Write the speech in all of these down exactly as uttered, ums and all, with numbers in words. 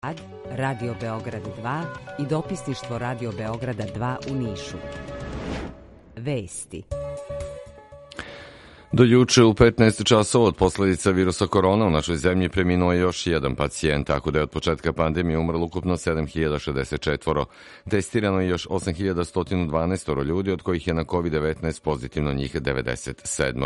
Radio Beograd dva i dopisništvo Radio Beograda dva u Nišu. Vesti. Do juče u petnaest časova od posljedica virusa korona u našoj zemlji preminuo je još jedan pacijent, tako da je od početka pandemije umrlo ukupno sedam hiljada šezdeset četiri. Testirano je još osam hiljada sto dvanaest ljudi, od kojih je na kovid devetnaest pozitivno njih devedeset sedam.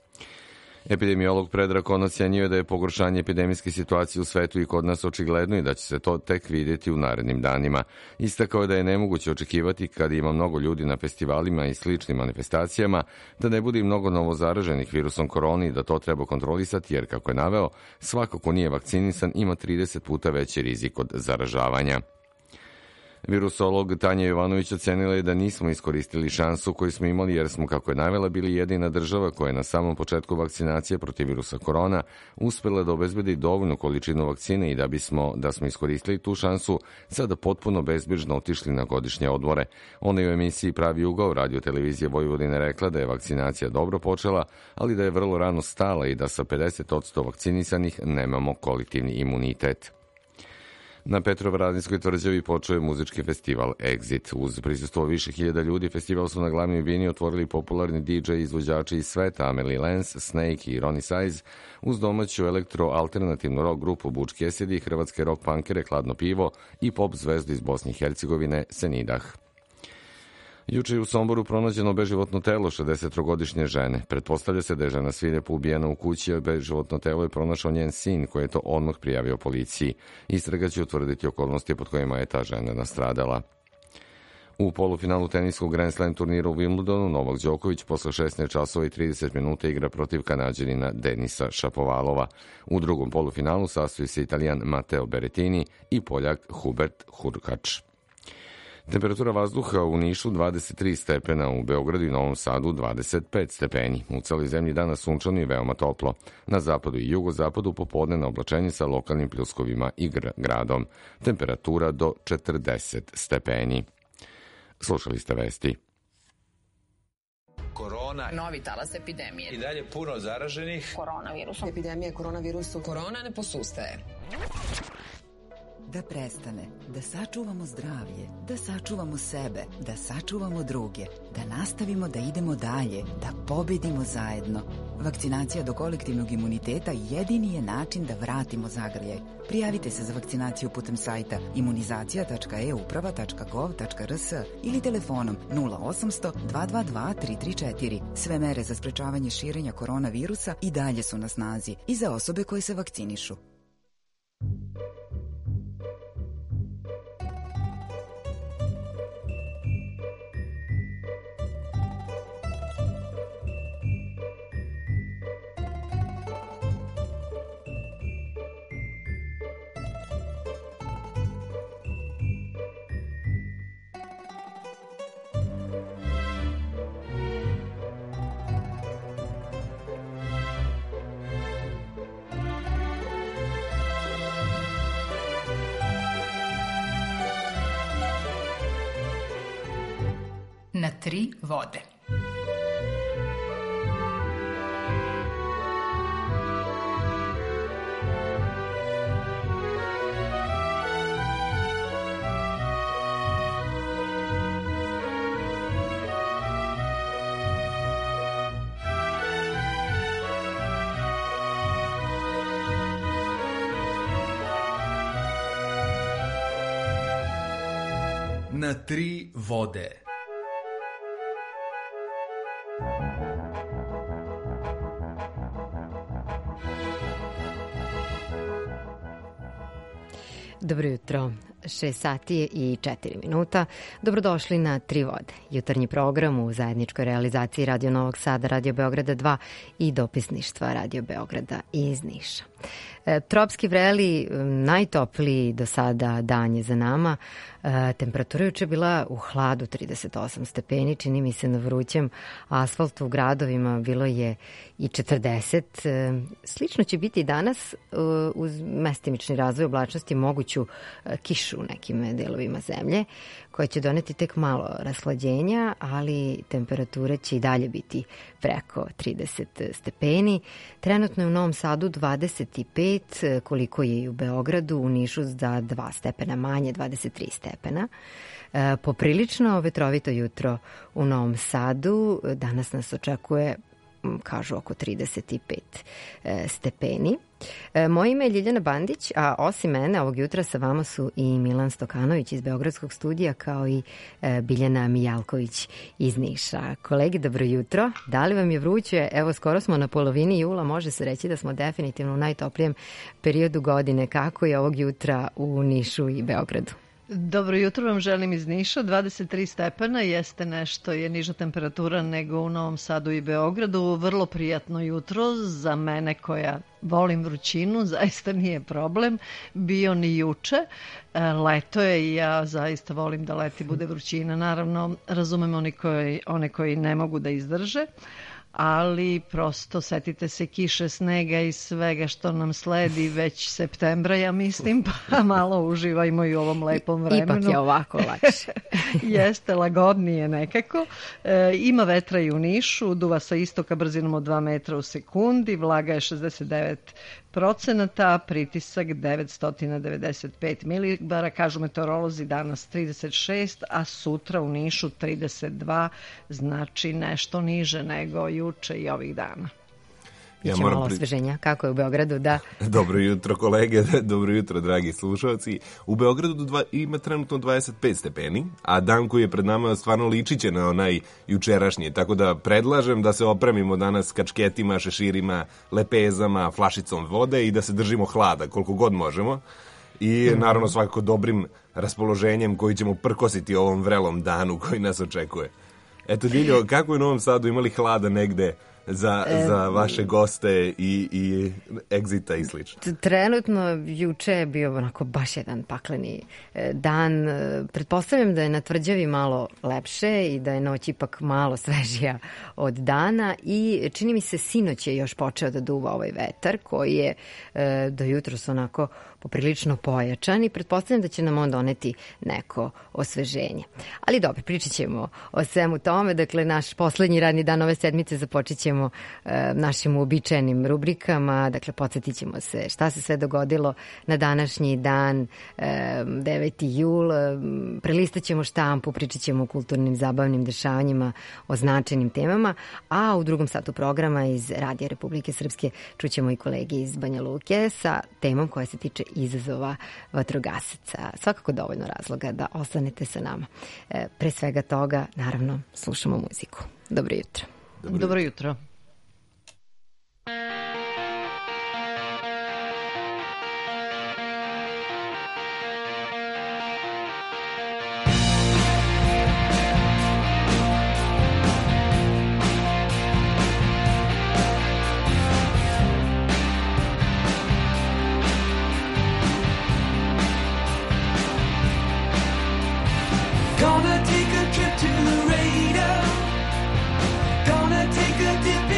Epidemiolog Predrag Konac ocenio da je pogoršanje epidemijske situacije u svetu i kod nas očigledno i da će se to tek vidjeti u narednim danima. Istakao je da je nemoguće očekivati kad ima mnogo ljudi na festivalima i sličnim manifestacijama da ne bude mnogo novozaraženih virusom koroni i da to treba kontrolisati jer, kako je naveo, svako ko nije vakcinisan ima trideset puta veći rizik od zaražavanja. Virusolog Tanja Jovanović ocenila je da nismo iskoristili šansu koju smo imali jer smo, kako je navela, bili jedina država koja je na samom početku vakcinacije protiv virusa korona uspela da obezbedi dovoljnu količinu vakcine i da bismo, da smo iskoristili tu šansu, sada potpuno bezbrižno otišli na godišnje odmore. Ona je u emisiji Pravi ugao Radio televizije Vojvodine rekla da je vakcinacija dobro počela, ali da je vrlo rano stala i da sa pedeset posto vakcinisanih nemamo kolektivni imunitet. Na Petrovaradinskoj tvrđavi počeo je muzički festival Exit. Uz prisustvo više hiljada ljudi, festival su na glavnoj bini otvorili popularni di džej izvođači iz sveta Amelie Lens, Snake i Ronnie Size, uz domaću elektro-alternativnu rock grupu Butch Cassidy, hrvatske rock punkere Hladno pivo i pop zvezdu iz Bosne i Hercegovine Senidah. Juče je u Somboru pronađeno beživotno telo šezdesettrogodišnje žene. Pretpostavlja se da je žena svirepo ubijena u kući, a beživotno telo je pronašao njen sin, koji je to odmah prijavio policiji. Istraga će utvrditi okolnosti pod kojima je ta žena nastradala. U polufinalu teniskog Grand Slam turnira u Wimbledonu Novak Đoković posle šesnaest časova i trideset minuta igra protiv Kanađanina Denisa Šapovalova. U drugom polufinalu sastoji se Italijan Matteo Berrettini i Poljak Hubert Hurkacz. Temperatura vazduha u Nišu dvadeset tri stepena, u Beogradu i Novom Sadu dvadeset pet stepeni. U celoj zemlji danas sunčano i veoma toplo. Na zapadu i jugozapadu popodne na oblačenje sa lokalnim pljuskovima i gradom. Temperatura do četrdeset stepeni. Slušali ste vesti. Korona. Novi talas epidemije. I dalje puno zaraženih. Koronavirusom. Epidemija koronavirusu. Korona ne posustaje. Da prestane, da sačuvamo zdravlje, da sačuvamo sebe, da sačuvamo druge, da nastavimo da idemo dalje, da pobedimo zajedno. Vakcinacija do kolektivnog imuniteta jedini je način da vratimo zagrljaj. Prijavite se za vakcinaciju putem sajta imunizacija tačka e uprava tačka gov tačka rs ili telefonom nula osamsto dva dva dva tri tri četiri. Sve mere za sprečavanje širenja koronavirusa i dalje su na snazi i za osobe koje se vakcinišu. Na tri vode. Na tri vode. Dobro jutro, šest sati je i četiri minuta. Dobrodošli na Tri vode, jutarnji program u zajedničkoj realizaciji Radio Novog Sada, Radio Beograda dva i dopisništva Radio Beograda iz Niša. Tropski vreli, najtopliji do sada dan je za nama. Temperatura juče bila u hladu trideset osam stepeni, čini mi se na vrućem asfaltu u gradovima bilo je i četrdeset. Slično će biti danas uz mestimični razvoj oblačnosti, moguću kišu kišu u nekim delovima zemlje, koja će doneti tek malo rashlađenja, ali temperature će i dalje biti preko trideset stepeni. Trenutno je u Novom Sadu dvadeset pet, koliko je i u Beogradu, u Nišu za dva stepena manje, dvadeset tri stepena. Poprilično vetrovito jutro u Novom Sadu. Danas nas očekuje, kažu, oko trideset pet stepeni. Moje ime je Ljiljana Bandić, a osim mene ovog jutra sa vama su i Milan Stokanović iz Beogradskog studija, kao i Biljana Mijalković iz Niša. Kolegi, dobro jutro. Da li vam je vruće? Evo, skoro smo na polovini jula, može se reći da smo definitivno u najtoplijem periodu godine. Kako je ovog jutra u Nišu i Beogradu? Dobro jutro vam želim iz Niša. dvadeset tri stepena jeste nešto, je niža temperatura nego u Novom Sadu i Beogradu. Vrlo prijatno jutro za mene koja volim vrućinu, zaista nije problem. Bio ni juče. Leto je i ja zaista volim da leti bude vrućina. Naravno, razumem oni koji, one koji ne mogu da izdrže, ali prosto setite se kiše, snega i svega što nam sledi već septembra, ja mislim, pa malo uživajmo i u ovom lepom vremenu. Ipak je ovako lakše. Jeste, lagodnije nekako. E, ima vetra i u Nišu, duva sa istoka brzinom od dva metra u sekundi, vlaga je šezdeset devet procenata, pritisak devetsto devedeset pet milibara, kažu meteorolozi danas trideset šest, a sutra u Nišu trideset dva, znači nešto niže nego juče i ovih dana. Ja moram malo osveženja. Kako je u Beogradu? Da. Dobro jutro kolege, dobro jutro dragi slušalci. U Beogradu dva, ima trenutno dvadeset pet stepeni, a dan koji je pred nama stvarno ličiće na onaj jučerašnji, tako da predlažem da se opremimo danas kačketima, šeširima, lepezama, flašicom vode i da se držimo hlada koliko god možemo. I naravno svakako dobrim raspoloženjem koji ćemo prkositi ovom vrelom danu koji nas očekuje. Eto, Ljiljo, kako je u Novom Sadu, imali hlada negde za, e, za vaše goste i, i egzita i slično? Trenutno juče je bio onako baš jedan pakleni dan. Pretpostavljam da je na tvrđavi malo lepše i da je noć ipak malo svežija od dana i čini mi se sinoć je još počeo da duva ovaj vetar koji je e, do jutros onako poprilično pojačan i pretpostavljam da će nam on doneti neko osveženje. Ali dobro, pričat ćemo o svemu tome. Dakle, naš poslednji radni dan ove sedmice započet ćemo e, našim uobičajenim rubrikama. Dakle, podsjetit ćemo se šta se sve dogodilo na današnji dan, e, deveti jul. E, prelistat ćemo štampu, pričat ćemo o kulturnim, zabavnim dešavanjima, o značajnim temama, a u drugom satu programa iz Radija Republike Srpske čućemo i kolege iz Banja Luke sa temom koja se tiče izazova vatrogasaca. Svakako dovoljno razloga da ostanete sa nama. E, pre svega toga, naravno, slušamo muziku. Dobro jutro. Dobro, Dobro jutro. Gonna take a trip to Laredo. Gonna take a dip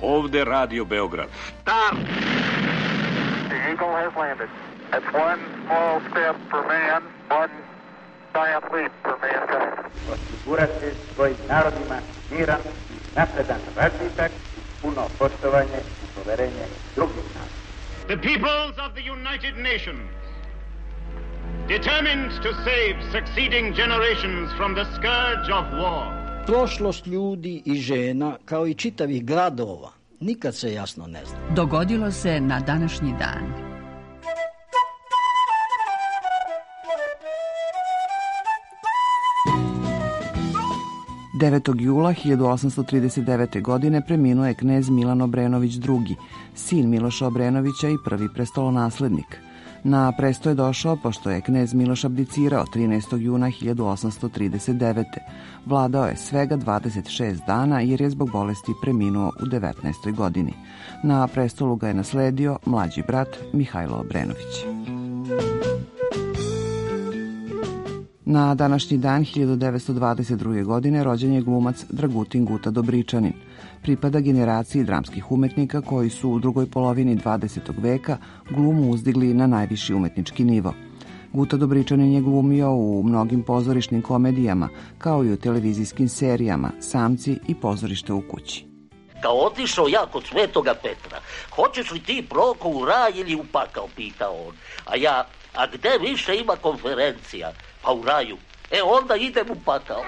Ovde Radio Beograd. Start! The Eagle has landed. That's one small step for man, one giant leap for mankind. Osigurati svojim narodima miran i napredan razvitak, puno poštovanje i poverenje drugih naroda. The peoples of the United Nations, determined to save succeeding generations from the scourge of war. Prošlost ljudi i žena, kao i čitavih gradova, nikad se jasno ne zna. Dogodilo se na današnji dan. devetog jula hiljadu osamsto trideset devete. godine preminuo je knez Milan Obrenović drugi, sin Miloša Obrenovića i prvi prestolonaslednik. Na presto je došao pošto je knez Miloš abdicirao trinaestog juna hiljadu osamsto trideset devete. Vladao je svega dvadeset šest dana jer je zbog bolesti preminuo u devetnaestoj godini. Na prestolu ga je nasledio mlađi brat Mihajlo Obrenović. Na današnji dan hiljadu devetsto dvadeset druge. godine rođen je glumac Dragutin Guta Dobričanin. Pripada generaciji dramskih umetnika koji su u drugoj polovini dvadesetog veka glumu uzdigli na najviši umetnički nivo. Guta Dobričanin je glumio u mnogim pozorišnim komedijama, kao i u televizijskim serijama Samci i Pozorište u kući. Kao otišao ja kod Svetoga Petra, hoćeš li ti Proko u raj ili u pakao, pitao on. A ja, a gde više ima konferencija? Pa u raju. E onda idem u pakao.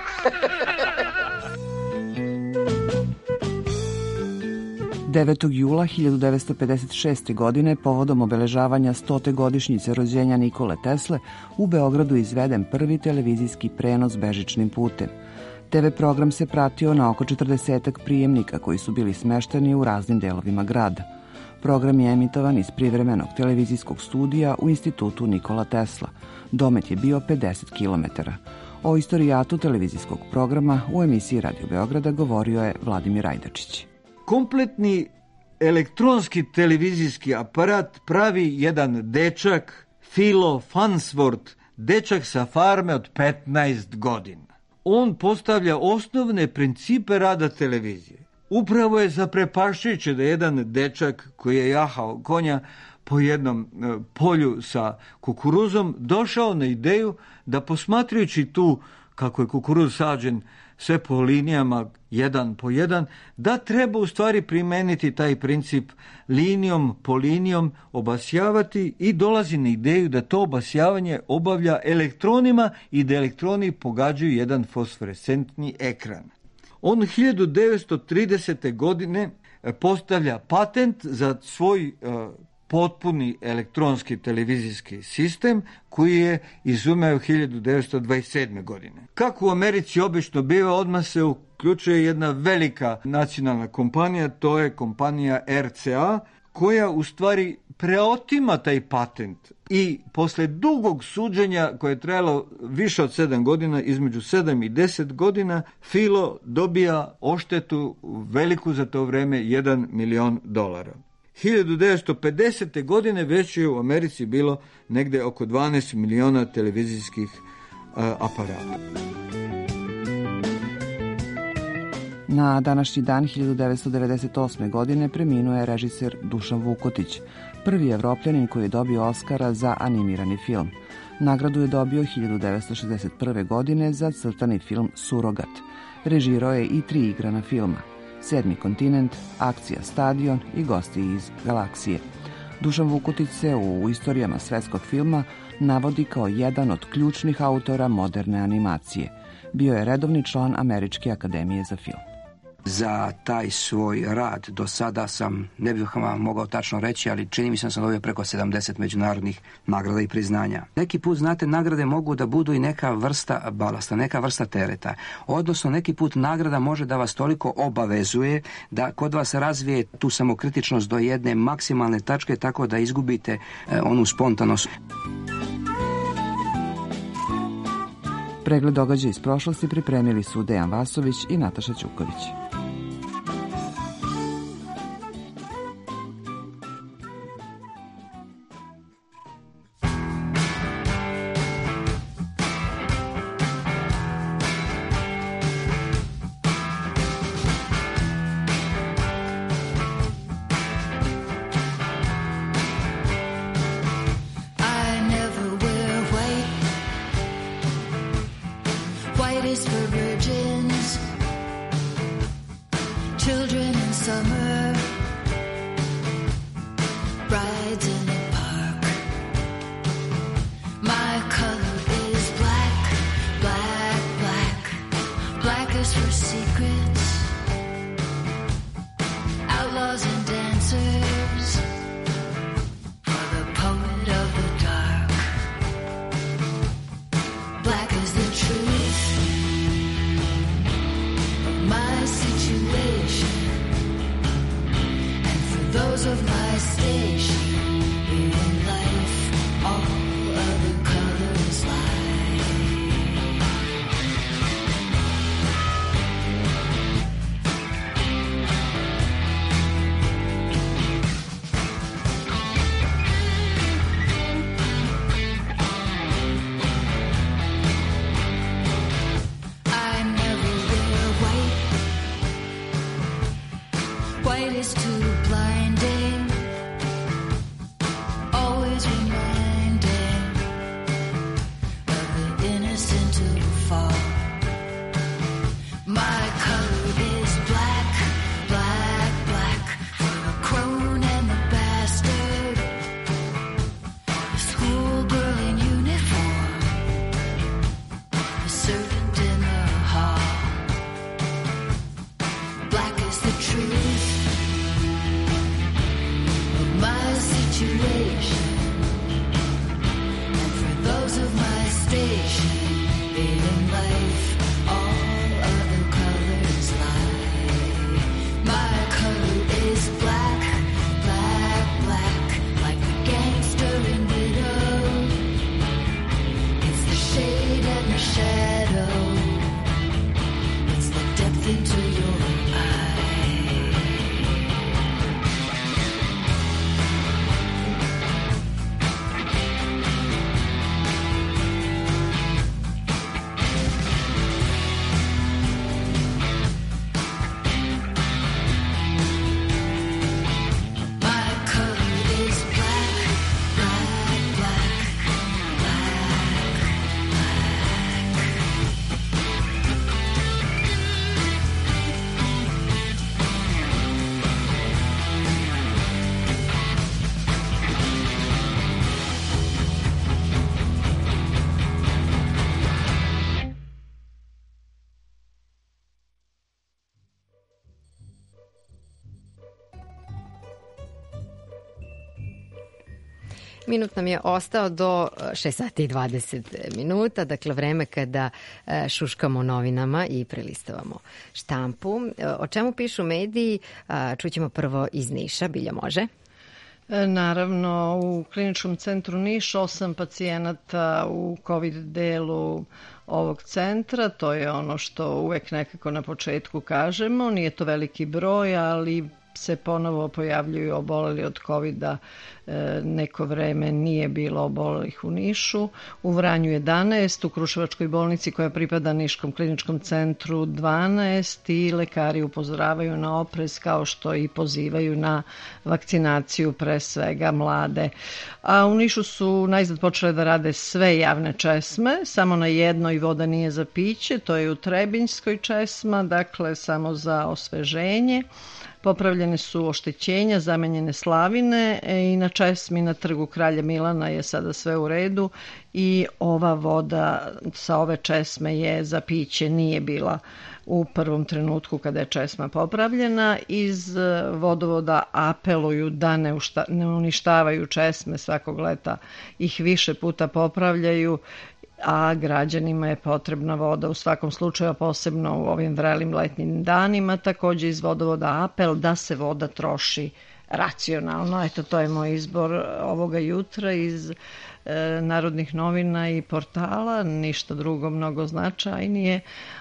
devetog jula hiljadu devetsto pedeset šeste. godine, povodom obeležavanja stote godišnjice rođenja Nikole Tesle, u Beogradu izveden prvi televizijski prenos bežičnim putem. te ve program se pratio na oko četrdesetak prijemnika koji su bili smešteni u raznim delovima grada. Program je emitovan iz privremenog televizijskog studija u Institutu Nikola Tesla. Domet je bio pedeset kilometara. O istorijatu televizijskog programa u emisiji Radio Beograda govorio je Vladimir Ajdačić. Kompletni elektronski televizijski aparat pravi jedan dečak, Philo Farnsworth, dečak sa farme od petnaest godina. On postavlja osnovne principe rada televizije. Upravo je zaprepašujuće da jedan dečak koji je jahao konja po jednom polju sa kukuruzom došao na ideju da posmatrajući tu kako je kukuruz sađen sve po linijama jedan po jedan, da treba u stvari primeniti taj princip linijom po linijom obasjavati i dolazi na ideju da to obasjavanje obavlja elektronima i da elektroni pogađaju jedan fosforescentni ekran. On hiljadu devetsto tridesete. godine postavlja patent za svoj uh, potpuni elektronski televizijski sistem koji je izumeo hiljadu devetsto dvadeset sedme. godine. Kako u Americi obično biva, odmah se uključuje jedna velika nacionalna kompanija, to je kompanija er ce a, koja u stvari preotima taj patent i posle dugog suđenja koje je trajalo više od sedam godina, između sedam i deset godina, Filo dobija oštetu veliku za to vreme jedan milion dolara. hiljadu devetsto pedesete. godine već je u Americi bilo negde oko dvanaest miliona televizijskih uh, aparata. Na današnji dan hiljadu devetsto devedeset osme. godine preminuo je režiser Dušan Vukotić, prvi Evropljanin koji je dobio Oskara za animirani film. Nagradu je dobio hiljadu devetsto šezdeset prve. godine za crtani film Surogat. Režirao je i tri igrana filma: Sedmi kontinent, Akcija Stadion i Gosti iz galaksije. Dušan Vukotić se u istorijama svetskog filma navodi kao jedan od ključnih autora moderne animacije. Bio je redovni član Američke akademije za film. Za taj svoj rad do sada sam, ne bih vam mogao tačno reći, ali čini mi se da sam dobio preko sedamdeset međunarodnih nagrada i priznanja. Neki put, znate, nagrade mogu da budu i neka vrsta balasta, neka vrsta tereta. Odnosno, neki put nagrada može da vas toliko obavezuje da kod vas razvije tu samokritičnost do jedne maksimalne tačke tako da izgubite e, onu spontanost. Pregled događaja iz prošlosti pripremili su Dejan Vasović i Nataša Ćuković. summer rides in the park. My color is black, black, black. Black is for secrets, outlaws and dancers, for the poet of the dark. Black is the truth of my situation, and for those of my station in life, all other colors lie. I never wear white. White is too blinding, always reminding of the innocent who fall. My color is black, black, black, for the crone and the bastard, the schoolgirl in uniform, the servant in the hall. Black is the truth of my situation, and for those of my station in life, all other colors lie. My color is black, black, black, like the gangster in Widow. It's the shade and the shadow, it's the depth into your eye. My color is black, black, black, black, Minut nam je ostao do šest sati i dvadeset minuta, dakle vreme kada e, šuškamo novinama i prelistavamo štampu. E, O čemu pišu mediji, a, čućemo prvo iz Niša. Bilja, može? E, Naravno, u kliničkom centru Niš osam pacijenata u COVID delu ovog centra. To je ono što uvek nekako na početku kažemo. Nije to veliki broj, ali se ponovo pojavljuju oboleli od kovida. E, neko vreme nije bilo obolelih u Nišu. U Vranju jedanaest, u Kruševačkoj bolnici koja pripada Niškom kliničkom centru dvanaest i lekari upozoravaju na oprez kao što i pozivaju na vakcinaciju, pre svega mlade. A u Nišu su najzad počele da rade sve javne česme, samo na jednoj voda nije za piće, to je u Trebinjskoj česma, dakle samo za osveženje. Popravljene su oštećenja, zamenjene slavine i na česmi na trgu Kralja Milana je sada sve u redu i ova voda sa ove česme je za piće, nije bila u prvom trenutku kada je česma popravljena. Iz vodovoda apeluju da ne, ušta, ne uništavaju česme, svakog leta ih više puta popravljaju, a građanima je potrebna voda u svakom slučaju, posebno u ovim vrelim letnjim danima. Takođe iz vodovoda apel da se voda troši racionalno. Eto, to je moj izbor ovoga jutra iz e, Narodnih novina i portala, ništa drugo mnogo značajnije.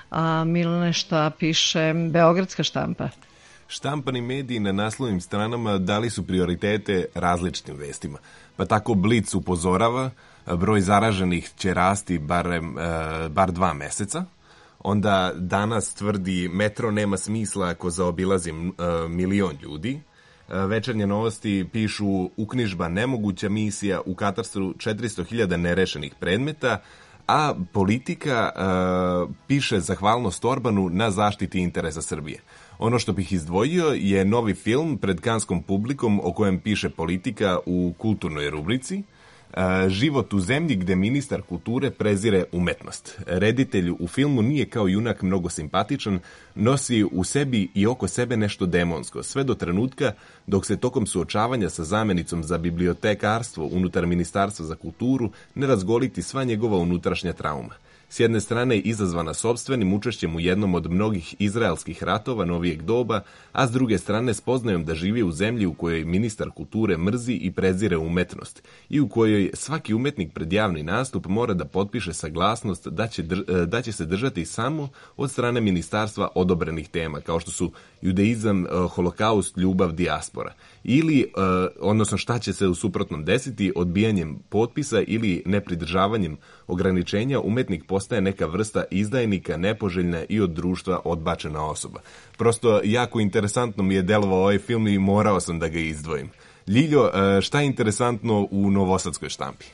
A Milane, šta piše beogradska štampa? Štampani mediji na naslovnim stranama dali su prioritete različitim vestima. Pa tako Blic upozorava, broj zaraženih će rasti barem, bar dva meseca. Onda Danas tvrdi metro nema smisla ako zaobilazi milion ljudi. Večernje novosti pišu uknjižba nemoguća misija, u katastru četiristo hiljada nerešenih predmeta, a Politika uh, piše zahvalnost Orbanu na zaštiti interesa Srbije. Ono što bih izdvojio je novi film pred kanskom publikom o kojem piše Politika u kulturnoj rubrici. Život u zemlji gde ministar kulture prezire umetnost. Reditelj u filmu nije kao junak mnogo simpatičan, nosi u sebi i oko sebe nešto demonsko, sve do trenutka dok se tokom suočavanja sa zamenicom za bibliotekarstvo unutar Ministarstva za kulturu ne razgoliti sva njegova unutrašnja trauma. S jedne strane izazvana sopstvenim učešćem u jednom od mnogih izraelskih ratova novijeg doba, a s druge strane spoznajom da živi u zemlji u kojoj ministar kulture mrzi i prezire umetnost i u kojoj svaki umetnik pred javni nastup mora da potpiše saglasnost da će, dr- da će se držati samo od strane ministarstva odobrenih tema, kao što su judeizam, holokaust, ljubav, dijaspora. Ili, odnosno šta će se u suprotnom desiti odbijanjem potpisa ili nepridržavanjem ograničenja, umetnik postaje neka vrsta izdajnika, nepoželjna i od društva odbačena osoba. Prosto jako interesantno mi je delovao ovaj film i morao sam da ga izdvojim. Ljiljo, šta je interesantno u novosadskoj štampi?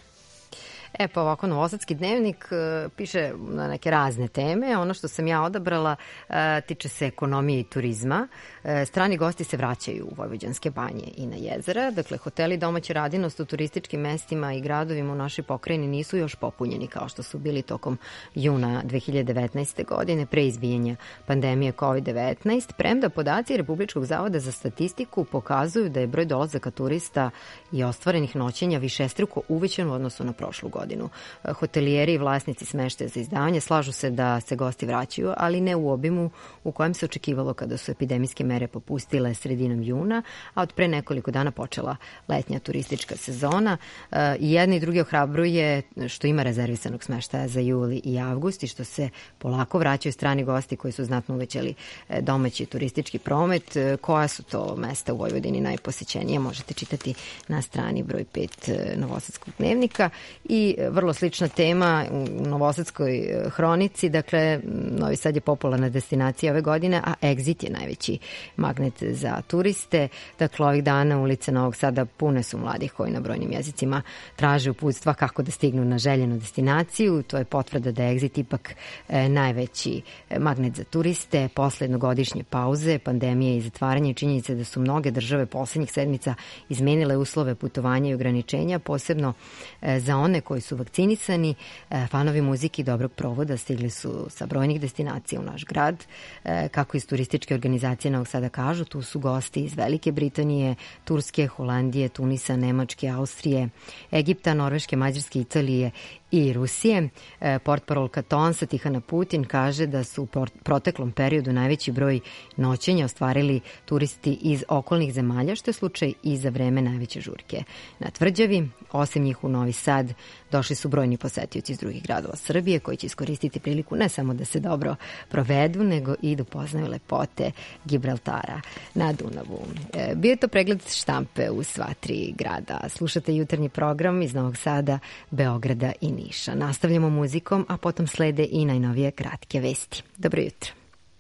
E pa ovako, Novosadski dnevnik e, piše na neke razne teme. Ono što sam ja odabrala e, tiče se ekonomije i turizma. E, strani gosti se vraćaju u Vojvođanske banje i na jezera. Dakle, hoteli domaće radinost u turističkim mestima i gradovima u našoj pokrajini nisu još popunjeni kao što su bili tokom juna dve hiljade devetnaeste. godine pre izbijanja pandemije kovid devetnaest. Premda podaci Republičkog zavoda za statistiku pokazuju da je broj dolazaka turista i ostvarenih noćenja višestruko uvećan u odnosu na prošlu godinu. godinu. Hotelijeri i vlasnici smeštaja za izdavanje slažu se da se gosti vraćaju, ali ne u obimu u kojem se očekivalo kada su epidemijske mere popustile sredinom juna, a od pre nekoliko dana počela letnja turistička sezona. I jedni i drugi ohrabruje što ima rezervisanog smeštaja za juli i avgust i što se polako vraćaju strani gosti koji su znatno uvećali domaći turistički promet. Koja su to mesta u Vojvodini najposećenije? Možete čitati na strani broj pet Novosadskog dnevnika. I vrlo slična tema u Novosadskoj hronici. Dakle, Novi Sad je popularna destinacija ove godine, a Exit je najveći magnet za turiste. Dakle, ovih dana ulice Novog Sada pune su mladih koji na brojnim jezicima traže uputstva kako da stignu na željenu destinaciju. To je potvrda da je Exit ipak najveći magnet za turiste. Posle jednogodišnje pauze, pandemije i zatvaranja i činjenice da su mnoge države poslednjih sedmica izmenile uslove putovanja i ograničenja, posebno za one koji su vakcinisani. Fanovi muzike i dobrog provoda stigli su sa brojnih destinacija u naš grad. Kako iz turističke organizacije Novog Sada kažu, tu su gosti iz Velike Britanije, Turske, Holandije, Tunisa, Nemačke, Austrije, Egipta, Norveške, Mađarske, Italije i Rusije. Portparolka Tonsa Tihana Putin kaže da su u proteklom periodu najveći broj noćenja ostvarili turisti iz okolnih zemalja, što je slučaj i za vreme najveće žurke na Tvrđavi. Osim njih u Novi Sad došli su brojni posetioci iz drugih gradova Srbije koji će iskoristiti priliku ne samo da se dobro provedu, nego i da upoznaju lepote Gibraltara na Dunavu. Bio je to pregled štampe u sva tri grada. Slušate jutarnji program iz Novog Sada, Beograda i Niša. Nastavljamo muzikom, a potom slede i najnovije kratke vesti. Dobro jutro.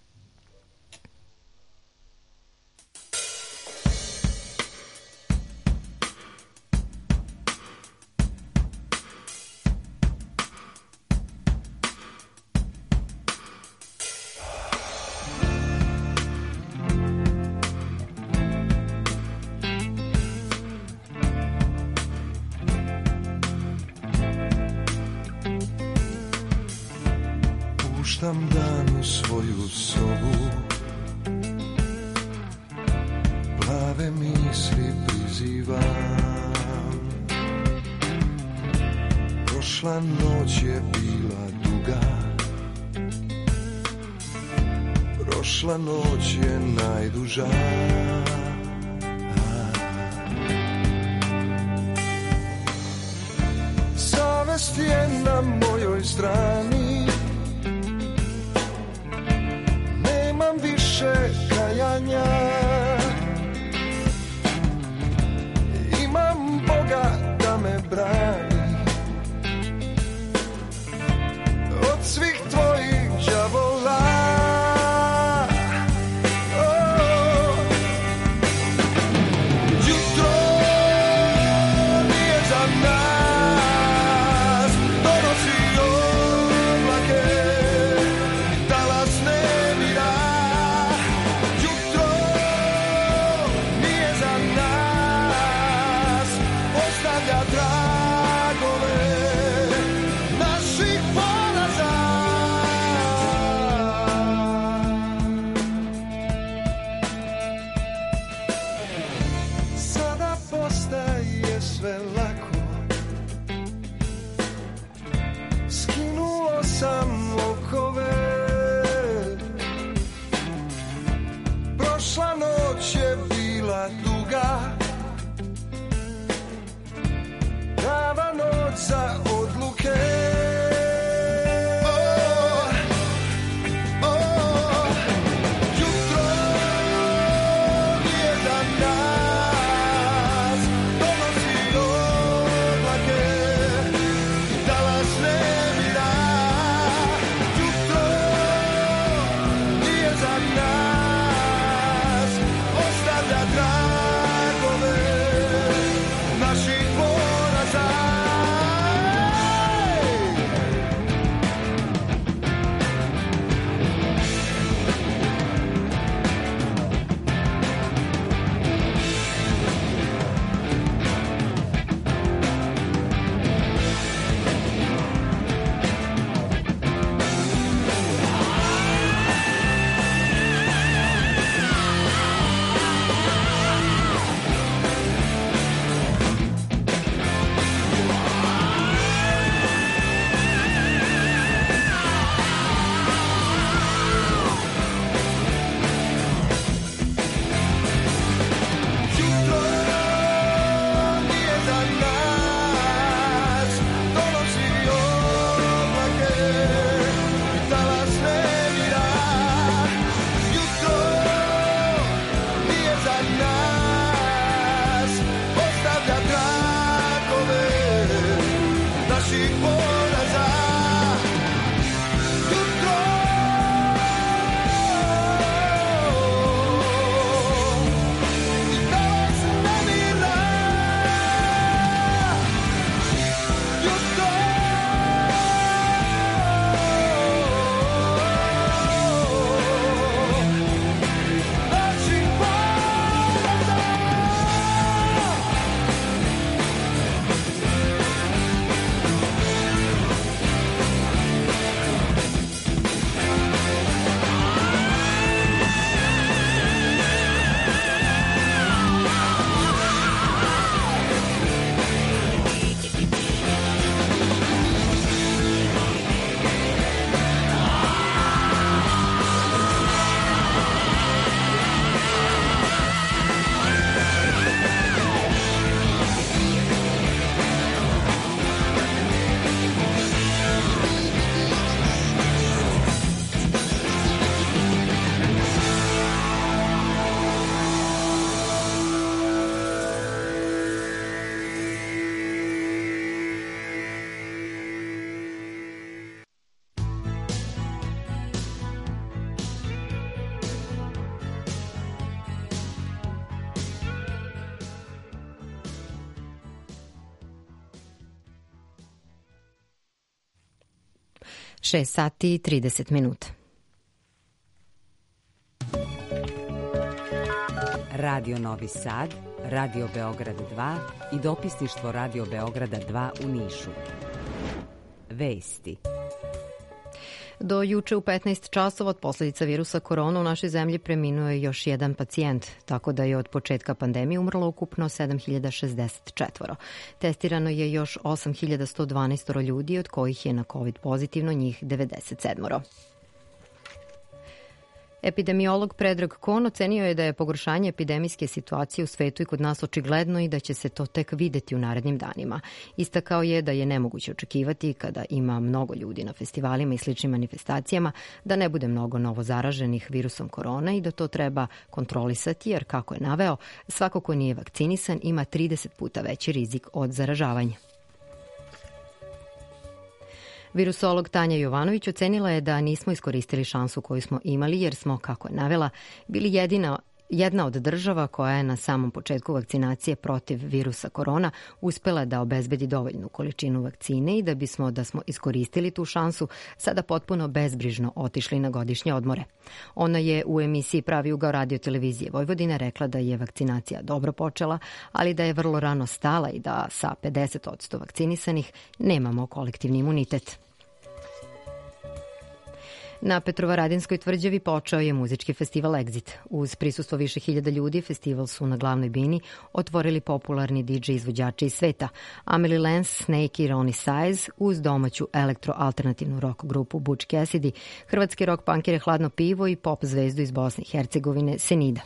Puštam dan u svoju sobu, plave misli prizivam. Prošla noć je bila duga, prošla noć je najduža. Savest je na mojoj strani, nemam više kajanja, imam Boga da me brani od svih tvojih đavola. Oh. Jutro nije za nas, donosi sve lako. Skinuo sam okove, prošla noć je bila duga, prava noć za odluke. šest sati i trideset minuta. Radio Novi Sad, Radio Beograd dva i dopisništvo Radio Beograda dva u Nišu. Vesti. Do juče u petnaest časova od posljedica virusa korona u našoj zemlji preminuo je još jedan pacijent, tako da je od početka pandemije umrlo ukupno sedam hiljada šezdeset četiri. Testirano je još osam hiljada sto dvanaest ljudi, od kojih je na COVID pozitivno njih devedeset sedam. Epidemiolog Predrag Kon ocenio je da je pogoršanje epidemijske situacije u svetu i kod nas očigledno i da će se to tek videti u narednim danima. Istakao je da je nemoguće očekivati kada ima mnogo ljudi na festivalima i sličnim manifestacijama da ne bude mnogo novo zaraženih virusom korona i da to treba kontrolisati jer, kako je naveo, svako ko nije vakcinisan ima trideset puta veći rizik od zaražavanja. Virusolog Tanja Jovanović ocenila je da nismo iskoristili šansu koju smo imali jer smo, kako je navela, bili jedina Jedna od država koja je na samom početku vakcinacije protiv virusa korona uspela da obezbedi dovoljnu količinu vakcine i da bismo, da smo iskoristili tu šansu, sada potpuno bezbrižno otišli na godišnje odmore. Ona je u emisiji Pravi ugao radio televizije Vojvodine rekla da je vakcinacija dobro počela, ali da je vrlo rano stala i da sa pedeset posto vakcinisanih nemamo kolektivni imunitet. Na Petrovaradinskoj tvrđavi počeo je muzički festival Exit. Uz prisustvo više hiljada ljudi, festival su na glavnoj bini otvorili popularni di džej izvođači iz sveta. Amelie Lance, Snake i Ronnie Size uz domaću elektro-alternativnu rock grupu Butch Cassidy, hrvatski rock punkere Hladno pivo i pop zvezdu iz Bosne i Hercegovine Senida.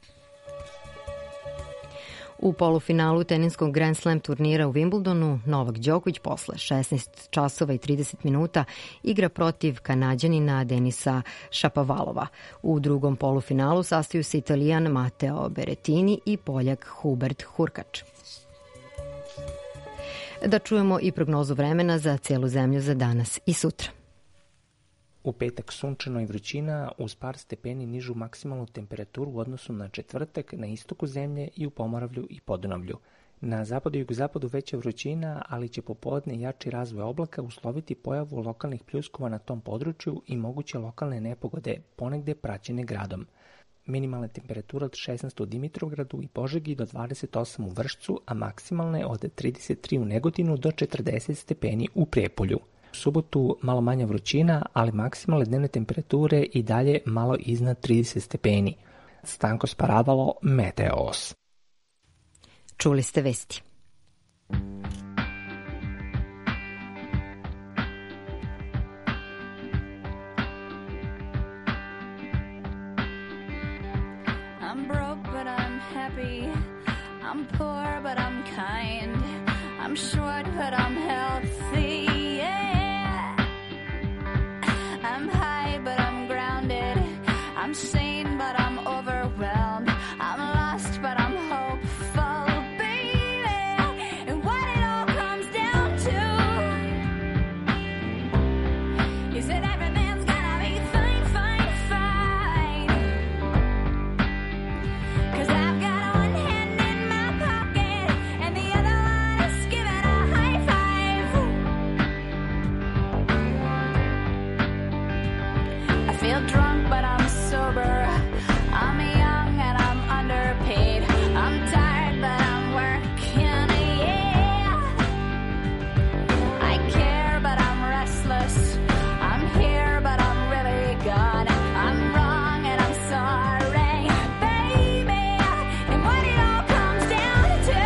U polufinalu teninskog Grand Slam turnira u Wimbledonu Novak Đoković posle šesnaest časova i trideset minuta igra protiv Kanađanina Denisa Šapovalova. U drugom polufinalu sastaju se Italijan Matteo Berrettini i Poljak Hubert Hurkač. Da čujemo i prognozu vremena za celu zemlju za danas i sutra. U petak sunčano i vrućina uz par stepeni nižu maksimalnu temperaturu u odnosu na četvrtak na istoku zemlje i u Pomoravlju i Podunavlju. Na zapadu i jugozapadu veća vrućina, ali će popodne jači razvoj oblaka usloviti pojavu lokalnih pljuskova na tom području i moguće lokalne nepogode, ponegde praćene gradom. Minimalne temperature od šesnaest u Dimitrovgradu i Požegi do dvadeset osam u Vršcu, a maksimalne od trideset tri u Negotinu do četrdeset stepeni u Prijepolju. U subotu malo manja vrućina, ali maksimalne dnevne temperature i dalje malo iznad trideset stepeni. Stanko Sparavalo, Meteos. Čuli ste vesti. I'm broke but I'm happy. I'm poor but I'm kind. I'm short but I'm healthy. I'm high, but I'm grounded. I'm sane, but I'm overwhelmed. I'm lost, but I'm hopeful, baby. And what it all comes down to is that everything's gonna be fine, fine, fine. 'Cause I've got one hand in my pocket and the other one is giving a high five. I feel drunk, but I'm sober. I'm young and I'm underpaid. I'm tired, but I'm working, yeah. I care, but I'm restless. I'm here, but I'm really gone. I'm wrong and I'm sorry, baby. And what it all comes down to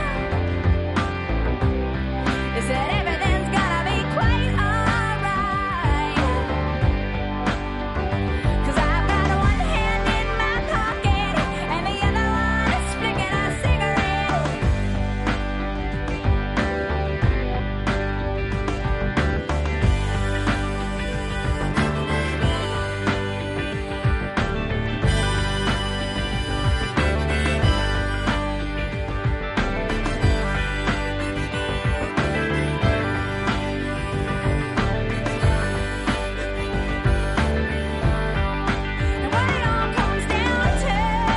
is that everything's gonna be quite alright. 'Cause I've got one hand in my pocket and the other one is flicking a cigarette. And what it all comes down to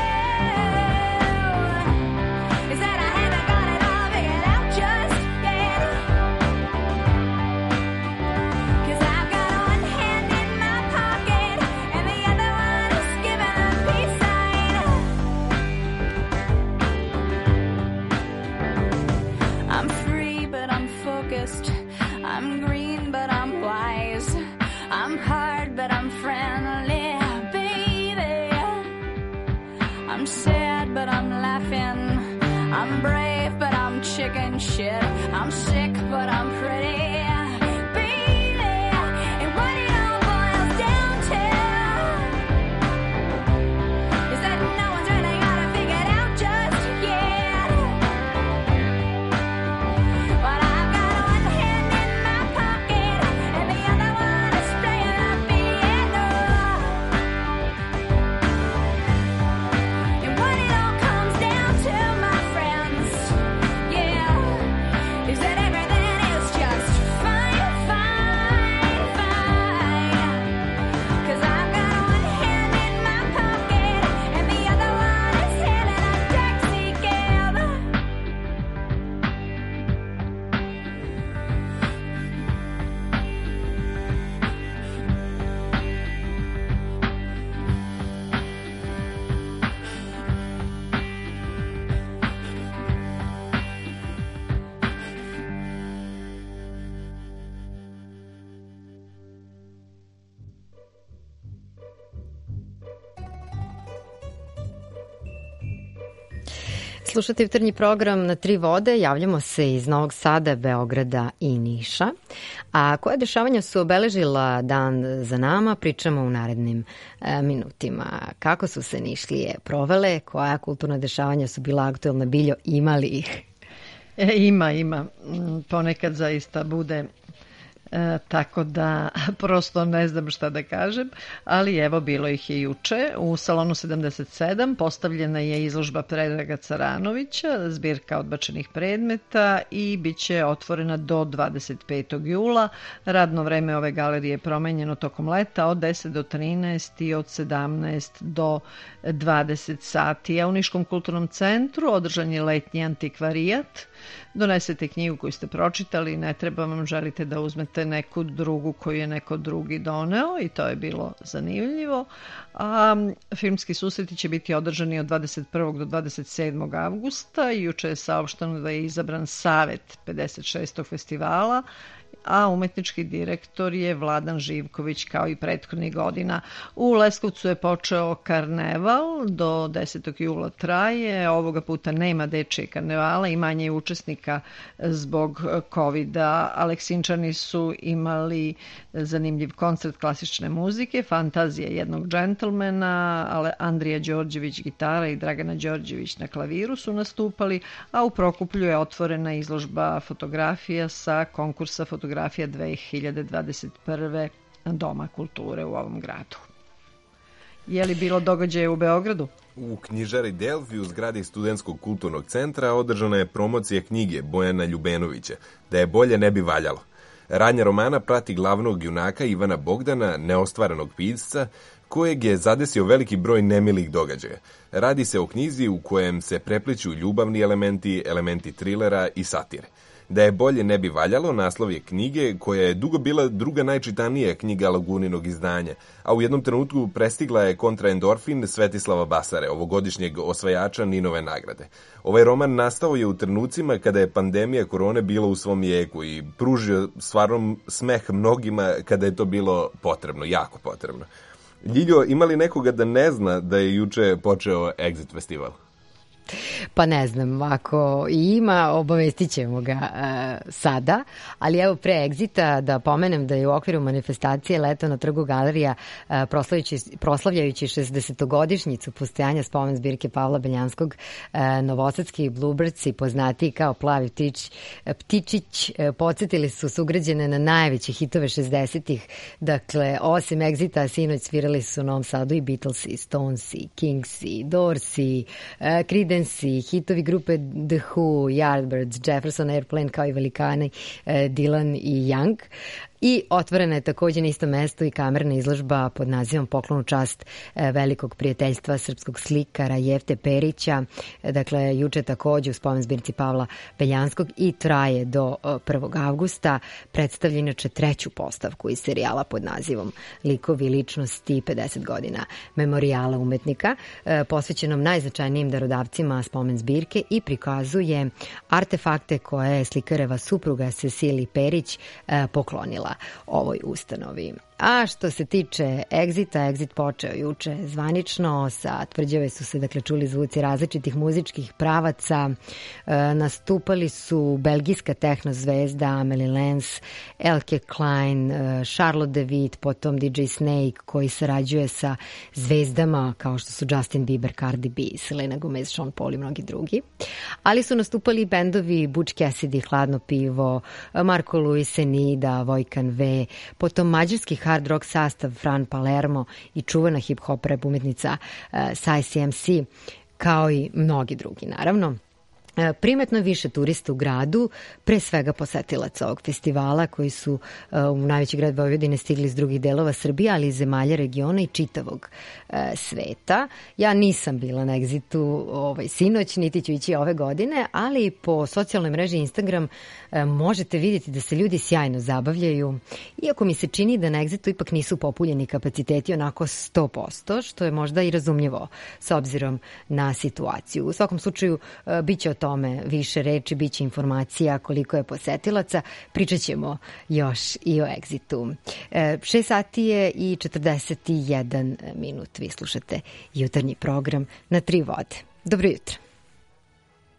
is that I haven't got it all figured out just yet. 'Cause I've got one hand in my pocket and the other one is giving a peace sign. I'm free, but I'm focused. I'm green, but I'm wise. I'm hard, but I'm friendly, baby. I'm sad, but I'm laughing. I'm brave, but I'm chicken shit. I'm sick, but I'm pretty, baby. And what it all boils down to is that no one's really got it figured out just yet. But I've got one hand in my pocket and the other one is playing the piano. And what it all comes down to, my friends, yeah, is that everything is just fine. Slušate jutarnji program Na tri vode, javljamo se iz Novog Sada, Beograda i Niša. A koje dešavanja su obeležila dan za nama, pričamo u narednim e, minutima. Kako su se Nišlije provele, koja kulturna dešavanja su bila aktuelna, Biljo, imali ih? E, ima, ima. Ponekad zaista bude E, tako da prosto ne znam šta da kažem, ali evo bilo ih je juče. U salonu sedamdeset sedam postavljena je izložba Predraga Caranovića, zbirka odbačenih predmeta, i bit će otvorena do dvadeset petog jula. Radno vreme ove galerije je promenjeno tokom leta od deset do trinaest i od sedamnaest do dvadeset sati. A u Niškom kulturnom centru održan je letnji antikvarijat. Donesete knjigu koju ste pročitali, ne treba vam, želite da uzmete neku drugu koju je neko drugi doneo, i to je bilo zanimljivo. A filmski susreti će biti održani od dvadeset prvog do dvadeset sedmog avgusta. Juče je saopšteno da je izabran savet pedeset šestog festivala, a umetnički direktor je Vladan Živković, kao i prethodnih godina. U Leskovcu je počeo karneval, do desetog jula traje. Ovoga puta nema dečije karnevala i manje je učesnika zbog kovida. Aleksinčani su imali zanimljiv koncert klasične muzike, Fantazija jednog džentlmena, Andrija Đorđević gitara i Dragana Đorđević na klaviru su nastupali, a u Prokuplju je otvorena izložba fotografija sa konkursa fotografija dve hiljade dvadeset prve. Doma kulture u ovom gradu. Je li bilo događaja u Beogradu? U knjižari Delfi u zgradi Studentskog kulturnog centra održana je promocija knjige Bojana Ljubenovića Da je bolje ne bi valjalo. Radnja romana prati glavnog junaka Ivana Bogdana, neostvarenog pisca, kojeg je zadesio veliki broj nemilih događaja. Radi se o knjizi u kojem se prepliću ljubavni elementi, elementi trilera i satire. Da je bolje ne bi valjalo naslov je knjige koja je dugo bila druga najčitanija knjiga Laguninog izdanja, a u jednom trenutku prestigla je Kontraendorfin Svetislava Basare, ovogodišnjeg osvajača Ninove nagrade. Ovaj roman nastao je u trenucima kada je pandemija korone bila u svom jeku i pružio stvarno smeh mnogima kada je to bilo potrebno, jako potrebno. Ljiljo, ima li nekoga da ne zna da je juče počeo Exit festival? Pa ne znam, ako ima, obavestit ćemo ga uh, sada, ali evo pre Exita da pomenem da je u okviru manifestacije Leto na trgu galerija uh, proslavljajući šezdesetogodišnjicu postojanja spomen zbirke Pavla Beljanskog, uh, novosadski Bluebirdsi, poznatiji kao Plavi ptič, ptičić, uh, podsjetili su sugrađene na najveće hitove šezdesetih. Dakle, osim Exita, sinoć svirali su u Novom Sadu i Beatlesi, Stonesi, Kingsi, Dorsi, uh, Creedence, hitovi grupe The Who, Yardbirds, Jefferson Airplane, kao i velikani eh, Dylan i Young. I otvorena je također na istom mestu i kamerna izložba pod nazivom Poklon u čast velikog prijateljstva srpskog slikara Jefte Perića. Dakle, juče također u spomen zbirci Pavla Beljanskog i traje do prvog avgusta. Predstavlja inače treću postavku iz serijala pod nazivom Likovi ličnosti pedeset godina memorijala umetnika, posvećenom najznačajnijim darodavcima spomen zbirke, i prikazuje artefakte koje je slikareva supruga Cecilija Perić poklonila ovoj ustanovi. A što se tiče Exita, Exit počeo juče zvanično, sa tvrđave su se dakle čuli zvuci različitih muzičkih pravaca. E, nastupali su belgijska tehno zvezda Amelie Lenz, Elke Klein, e, Charlotte de Witt, potom D J Snake koji sarađuje sa zvezdama kao što su Justin Bieber, Cardi B, Selena Gomez, Sean Paul i mnogi drugi. Ali su nastupali bendovi Butch Cassidy, Hladno pivo, Marko Luis, Enida, Vojkan V, potom mađarski hard rock sastav Fran Palermo i čuvena hip-hop rap umetnica uh, Sai C M C, kao i mnogi drugi, naravno. Primetno je više turista u gradu, pre svega posetilaca ovog festivala koji su uh, u najveći grad Vojvodine stigli iz drugih delova Srbije, ali i zemalja regiona i čitavog uh, sveta. Ja nisam bila na Exitu ovaj, sinoć, niti ću ići ove godine, ali po socijalnoj mreži Instagram uh, možete vidjeti da se ljudi sjajno zabavljaju, iako mi se čini da na Exitu ipak nisu populjeni kapaciteti onako sto posto, što je možda i razumljivo s obzirom na situaciju. U svakom slučaju uh, bit će o tome više reči, bit će informacija koliko je posetilaca. Pričat ćemo još i o Exitu. šest sati je i četrdeset jedan minut. Vi slušate jutarnji program Na tri vode. Dobro jutro.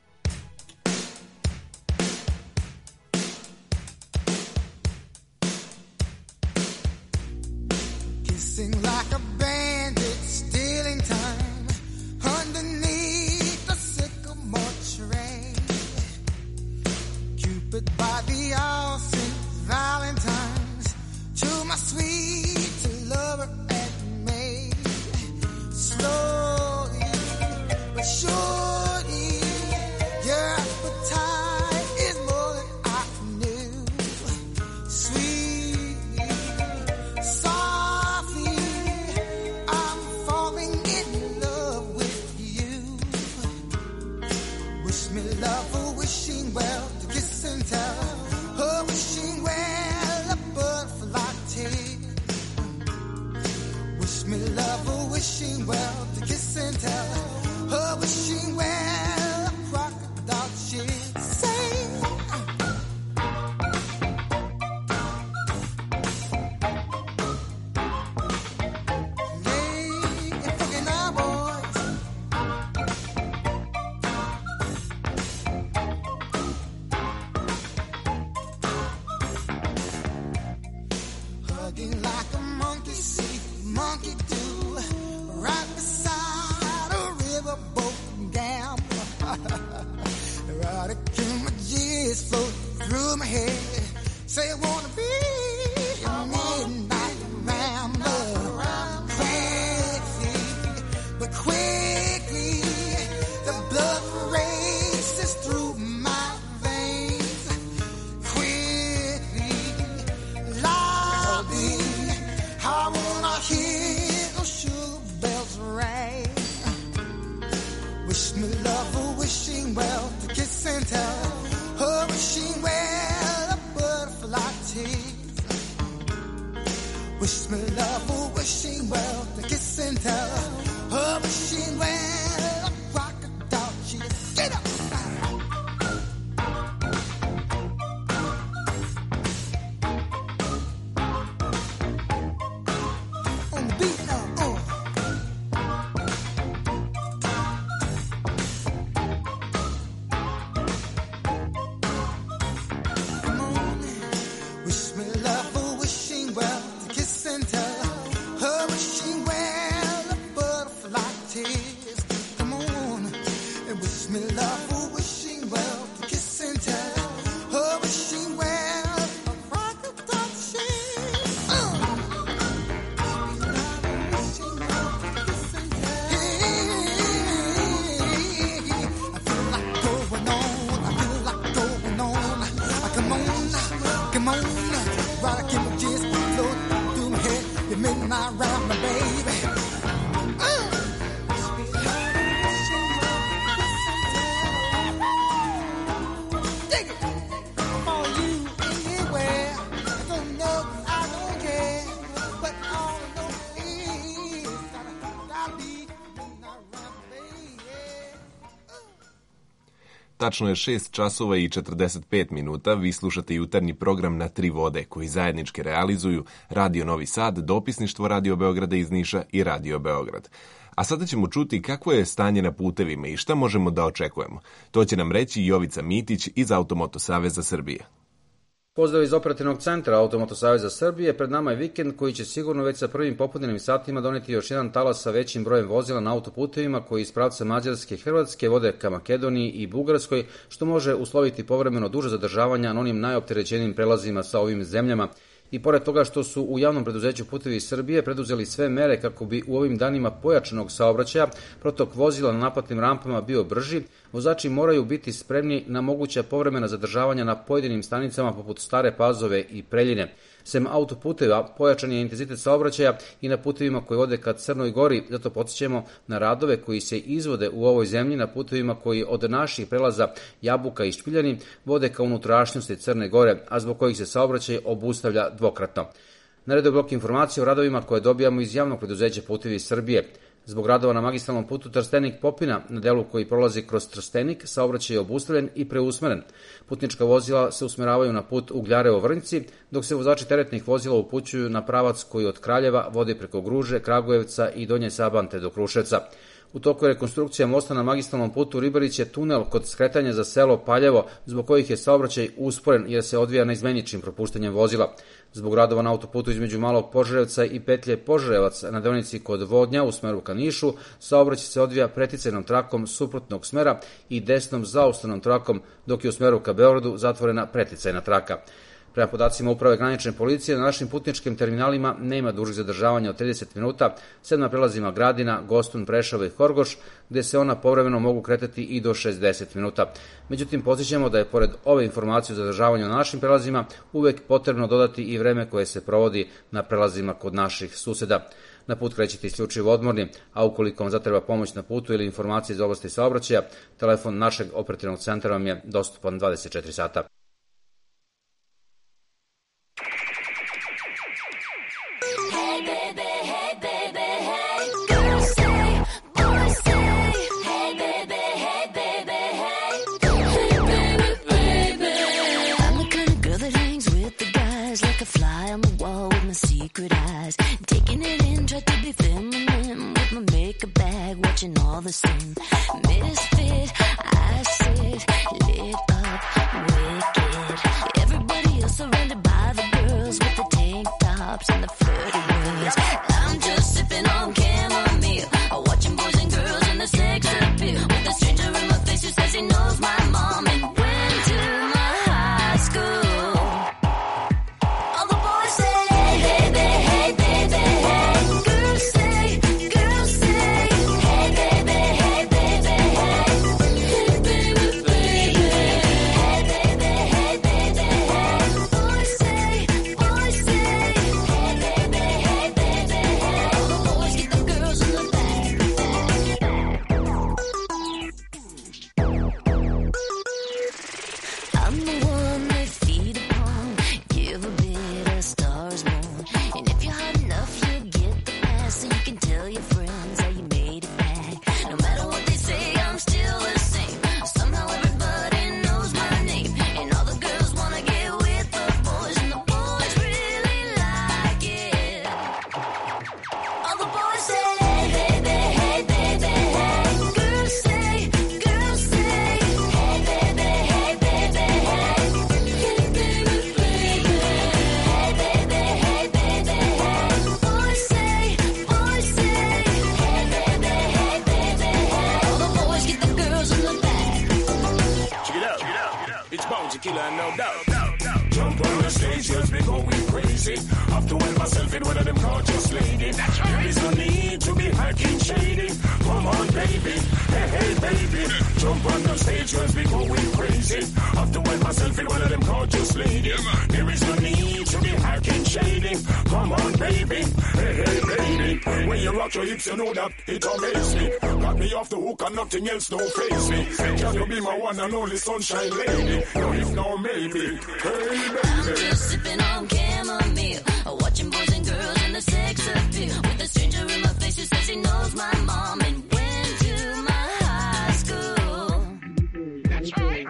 love, wishing well to kiss and tell. Oh, wishing well a butterfly tail. Wish me love, wishing well to kiss and tell. Oh, wishing well a crocodile should say. Tačno je šest časova i četrdeset pet minuta, vi slušate jutarnji program Na tri vode, koji zajednički realizuju Radio Novi Sad, Dopisništvo Radio Beograda iz Niša i Radio Beograd. A sada ćemo čuti kakvo je stanje na putevima i šta možemo da očekujemo. To će nam reći Jovica Mitić iz Automoto Saveza Srbije. Pozdrav iz operativnog centra Automoto Saveza Srbije. Pred nama je vikend koji će sigurno već sa prvim popodnevnim satima doneti još jedan talas sa većim brojem vozila na autoputevima koji iz pravca Mađarske i Hrvatske vode ka Makedoniji i Bugarskoj, što može usloviti povremeno duže zadržavanja na onim najopterećenijim prelazima sa ovim zemljama. I pored toga što su u javnom preduzeću Putevi Srbije preduzeli sve mere kako bi u ovim danima pojačanog saobraćaja protok vozila na naplatnim rampama bio brži, vozači moraju biti spremni na moguća povremena zadržavanja na pojedinim stanicama poput Stare Pazove i Preljine. Sem autoputeva, pojačan je intenzitet saobraćaja i na putevima koji vode ka Crnoj Gori, zato podsjećamo na radove koji se izvode u ovoj zemlji na putevima koji od naših prelaza Jabuka i Špiljani vode ka unutrašnjosti Crne Gore, a zbog kojih se saobraćaj obustavlja dvokratno. Na redu je blok informacije o radovima koje dobijamo iz javnog preduzeća Putevi Srbije. Zbog radova na magistralnom putu Trstenik-Popina, na delu koji prolazi kroz Trstenik, saobraćaj je obustavljen i preusmeren. Putnička vozila se usmeravaju na put Ugljarevo-Vrnjci, dok se vozači teretnih vozila upućuju na pravac koji od Kraljeva vodi preko Gruže, Kragujevca i Donje Sabante do Kruševca. U toku je rekonstrukcija mosta na magistralnom putu Ribarić je tunel kod skretanja za selo Paljevo, zbog kojih je saobraćaj usporen jer se odvija neizmeničnim propuštanjem vozila. Zbog radova na autoputu između Malog Požarevca i petlje Požarevac na deonici kod Vodnja u smeru ka Nišu, saobraćaj se odvija preticajnom trakom suprotnog smera i desnom zaustavnom trakom, dok je u smeru ka Beogradu zatvorena preticajna traka. Prema podacima Uprave granične policije, na našim putničkim terminalima nema dužih zadržavanja od trideset minuta, sem na prelazima Gradina, Gostun, Prešavo i Horgoš, gde se ona povremeno mogu kretati i do šezdeset minuta. Međutim, podsjećamo da je pored ove informacije o zadržavanju na našim prelazima uvek potrebno dodati i vreme koje se provodi na prelazima kod naših suseda. na put krećete isključivo odmorni, a ukoliko vam zatreba pomoć na putu ili informacije iz oblasti saobraćaja, telefon našeg operativnog centra vam je dostupan dvadeset četiri sata. Secret eyes, taking it in, try to be feminine with my makeup bag, watching all the sin. Misfit, I sit, lit up, wicked. Everybody else surrounded by the girls with the tank tops and the flirty ways. I'm just sipping on chamomile, watching boys and girls and the sex appeal. With a stranger in my face who says he knows my mom and went to my high school. You know that it amazes me. Got me off the hook and nothing else don't face me. Can you be my one and only sunshine lady? No, if no, maybe. Hey, baby. I'm just sipping on chamomile, watching boys and girls and the sex appeal. With a stranger in my face who says he knows my mom and went to my high school. That's right.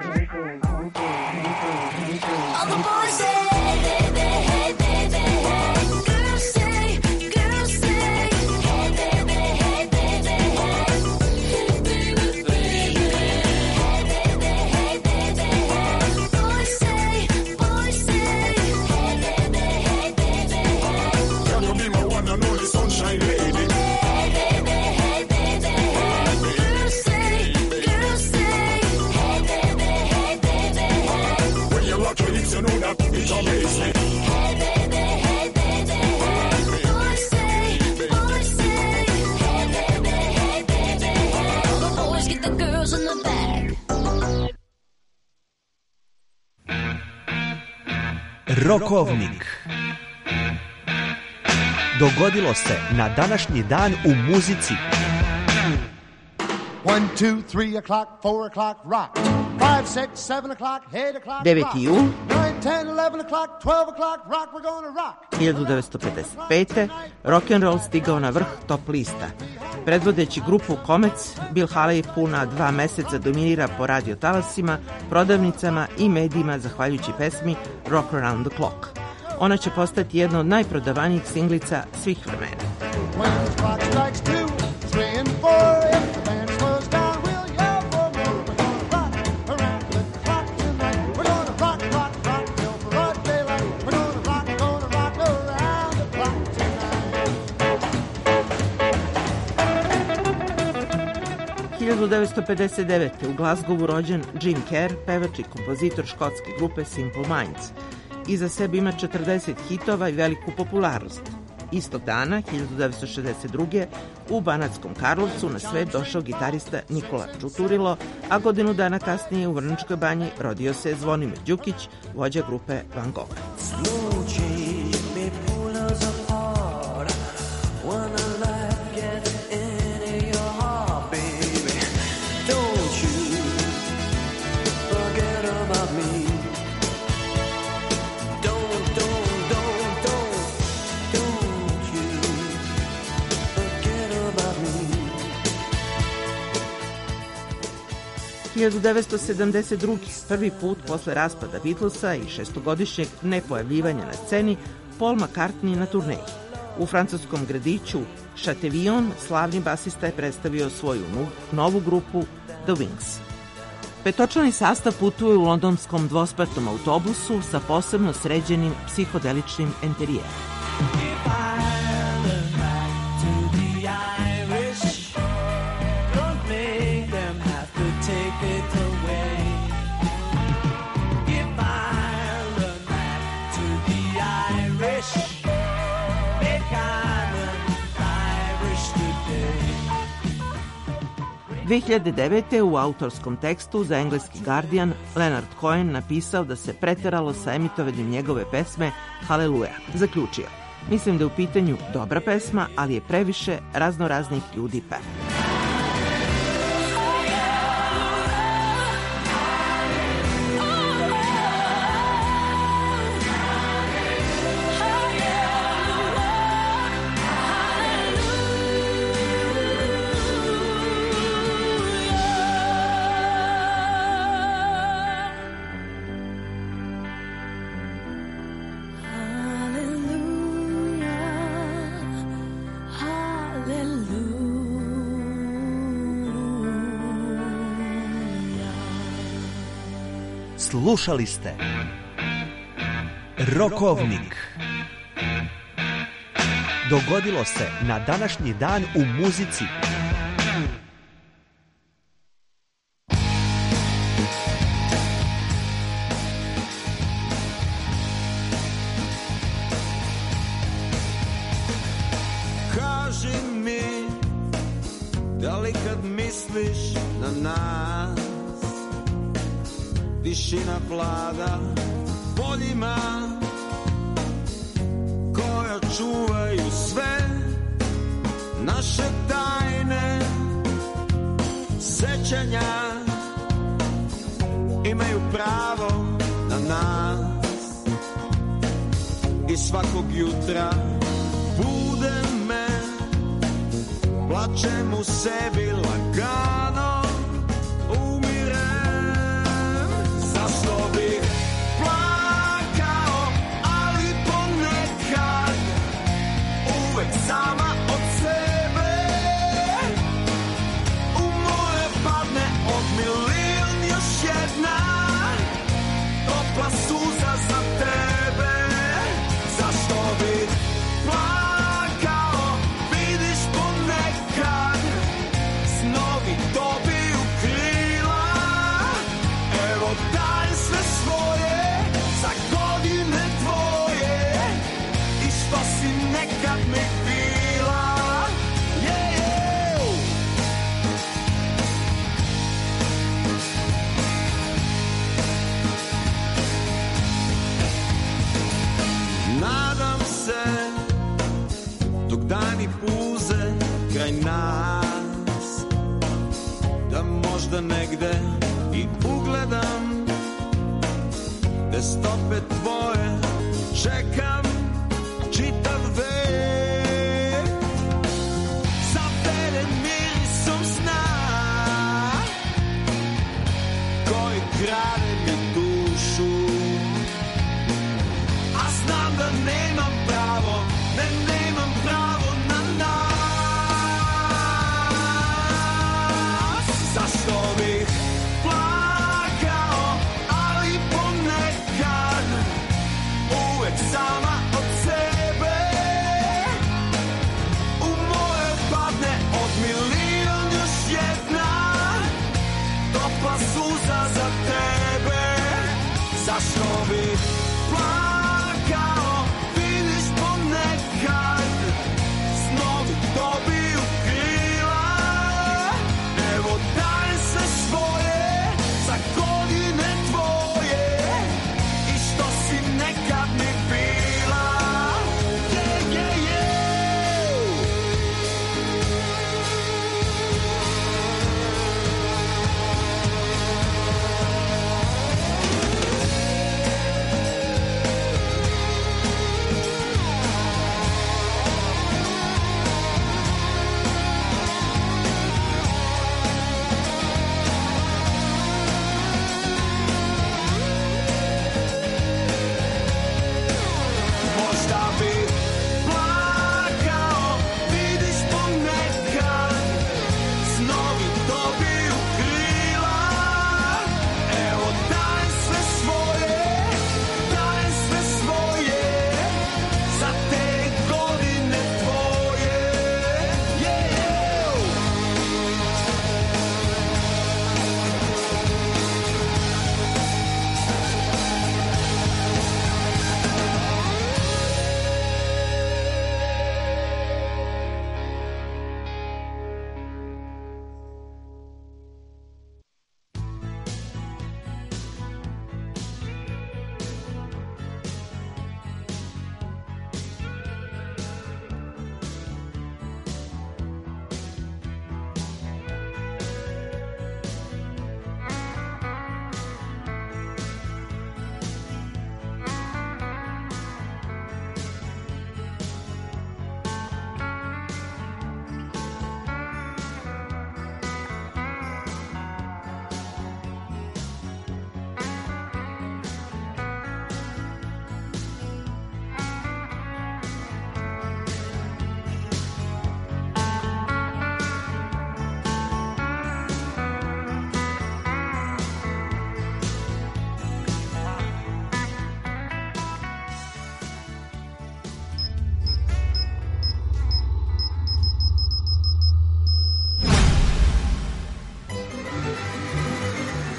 All the boys say, hey, baby, hey, baby, hey. Girls say, girls say, hey, baby, hey, baby, hey. Hey, baby, baby. Hey, baby, hey, baby, hey. Boys say, boys say, hey, baby, hey, baby, hey. Can you be my one and only sunshine lady? Hey, baby, hey, baby, hey. Girls say, girls say, hey, baby, hey, baby, hey. When you rock your hips, you know that it amazes me. Hey, baby, hey, baby, hey. Boys say, boys say, hey, baby, hey, baby, hey. All the boys get the girls in the back. Rokovnik. Dogodilo se na današnji dan u muzici. One, two, three o'clock, four o'clock, rock. Five, six, seven o'clock, eight o'clock, deveti jul nine, ten, eleven o'clock, twelve o'clock, rock, we're gonna rock. hiljadu devetsto pedeset pete. rock'n'roll stigao na vrh top lista. Predvodeći grupu Comets, Bill Haley puna dva meseca dominira po radio talasima, prodavnicama i medijima zahvaljujući pesmi Rock Around the Clock. Ona će postati jedna od najprodavanijih singlica svih vremena. When the clock strikes two, three and four, if the band slows down, we'll yell for more. We're gonna rock around the clock tonight. We're gonna rock, rock, rock till broad daylight. We're gonna rock, gonna rock around the clock tonight. hiljadu devetsto pedeset devete. u Glasgowu rođen Jim Kerr, pevač i kompozitor škotske grupe Simple Minds. Iza sebe ima četrdeset hitova i veliku popularnost. Istog dana, hiljadu devetsto šezdeset druge. u Banatskom Karlovcu na svet došao gitarista Nikola Čuturilo, a godinu dana kasnije u Vrnjačkoj Banji rodio se Zvonimir Đukić, vođa grupe Van Gogh. Slow change may pull us apart. One hiljadu devetsto sedamdeset druge. prvi put posle raspada Beatlesa i šestogodišnjeg nepojavljivanja na sceni, Paul McCartney na turneji. U francuskom gradiću Châteauvion slavni basista je predstavio svoju novu grupu The Wings. Petočlani sastav putuje u londonskom dvospratnom autobusu sa posebno sređenim psihodeličnim enterijerom. dve hiljade devete. u autorskom tekstu za engleski Guardian Leonard Cohen napisao da se preteralo sa emitovanjem njegove pesme Haleluja. Zaključio: mislim da je u pitanju dobra pesma, ali je previše raznoraznih ljudi peva. Slušali ste Rokovnik. Dogodilo se na današnji dan u muzici. Kaži mi, da li kad misliš na nas, tišina vlada poljima koja čuvaju sve naše tajne sećanja, imaju pravo na nas i svakog jutra bude me, plačem u sebi lagano. Zašto bih plakao, ali ponekad uvek sama od sebe u more padne od milion još jedna topla suza za tebe. Zašto bih plakao, vidiš ponekad snovi dobiju krila. Evo daj sve svoje za godine tvoje i što si nekad mi bila. Yeah, yeah. Nadam se dok dani puze kraj nas, da možda negde i ugledam te stope tvoje, čekam čitav vek, zaveren mirisom sna koji krade mi dušu, a znam da nemam pravo, ne nemam pravo na nas. Zašto bih plakao, ali ponekad uvek sama od sebe u more padne od milion još jedna topla suza za tebe. Zašto bih plakao, vidiš ponekad snovi dobiju krila. Evo daj sve svoje za godine tvoje i što si nekad mi bila. Yeah, yeah, yeah.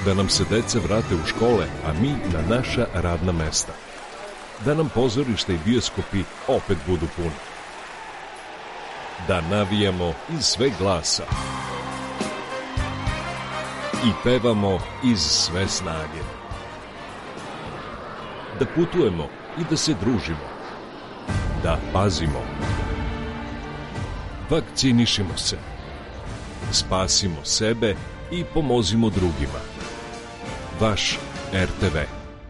Da nam se deca vrate u škole, a mi na naša radna mesta. Da nam pozorišta i bioskopi opet budu puni. Da navijamo iz sve glasa. I pevamo iz sve snage. Da putujemo i da se družimo. Da pazimo. Vakcinišimo se. Spasimo sebe i pomozimo drugima. Vaš er te ve.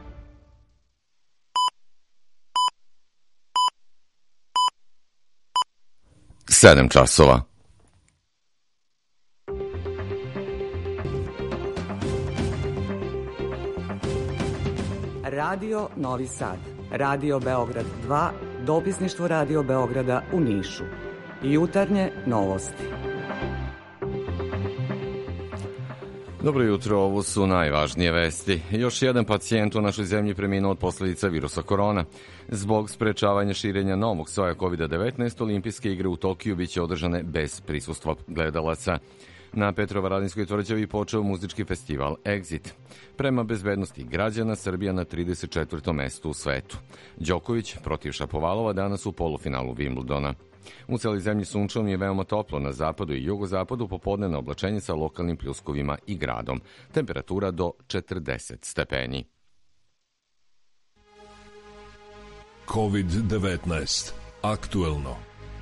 Sedam časova. Radio Novi Sad, Radio Beograd dva, dopisništvo Radio Beograda u Nišu. Jutarnje novosti. Dobro jutro, ovo su najvažnije vesti. Još jedan pacijent u našoj zemlji preminuo od posljedica virusa korona. Zbog sprečavanja širenja novog soja kovid devetnaest, olimpijske igre u Tokiju biće održane bez prisustva gledalaca. Na Petrovaradinskoj tvrđavi počeo muzički festival Exit. Prema bezbednosti građana, Srbija na trideset četvrtom mestu u svetu. Đoković protiv Šapovalova danas u polufinalu Wimbledona. U celoj zemlji sunčano je veoma toplo, na zapadu i jugozapadu popodne na oblačenje sa lokalnim pljuskovima i gradom. Temperatura do četrdeset stepeni. kovid devetnaest. Aktuelno.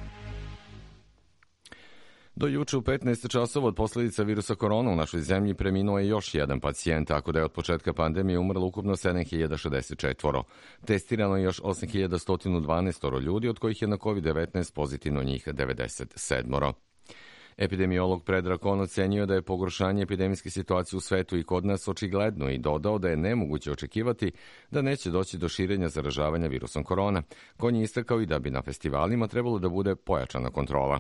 Do juče u petnaest časova od posljedica virusa korona u našoj zemlji preminuo je još jedan pacijent, tako da je od početka pandemije umrlo ukupno sedam hiljada šezdeset četiri. Testirano je još osam hiljada sto dvanaest ljudi, od kojih je na kovid devetnaest pozitivno njih devedeset sedam. Epidemiolog Predrag Kon ocenio da je pogoršanje epidemijske situacije u svetu i kod nas očigledno i dodao da je nemoguće očekivati da neće doći do širenja zaražavanja virusom korona. Kon je istakao i da bi na festivalima trebalo da bude pojačana kontrola.